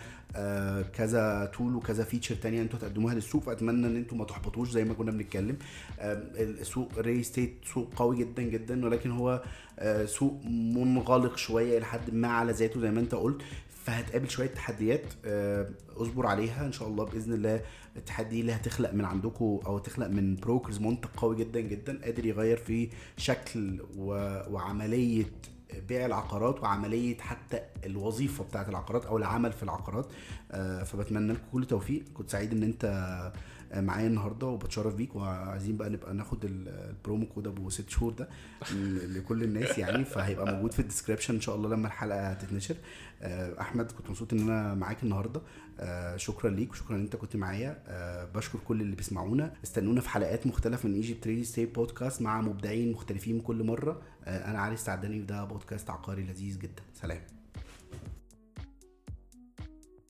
كذا تول وكذا فيتشر تانية انتوا تقدموها للسوق. فاتمنى ان انتوا ما تحبطوش زي ما كنا بنتكلم. السوق ريل ستيت سوق قوي جدا جدا، ولكن هو سوق منغلق شويه الى حد ما على ذاته زي ما انت قلت. فهتقابل شويه تحديات اصبر عليها ان شاء الله باذن الله. التحدي اللي هتخلق من عندكم او تخلق من بروكرز منتج قوي جدا جدا قادر يغير في شكل وعمليه بيع العقارات وعمليه حتى الوظيفه بتاعه العقارات او العمل في العقارات. فبتمنى لكم كل توفيق. كنت سعيد ان انت معايا النهارده وبتشرف بيك، وعايزين بقى نبقى ناخد البرومو كود ابو ست شهور ده لكل الناس يعني، فهيبقى موجود في الديسكريبشن ان شاء الله لما الحلقه تتنشر. احمد كنت مبسوط ان انا معاك النهارده. شكرا ليك وشكرا ان انت كنت معايا. بشكر كل اللي بيسمعونا. استنونا في حلقات مختلفه من Egypt Real Estate Podcast مع مبدعين مختلفين كل مره. انا علي السعداني وده بودكاست عقاري لذيذ جدا. سلام.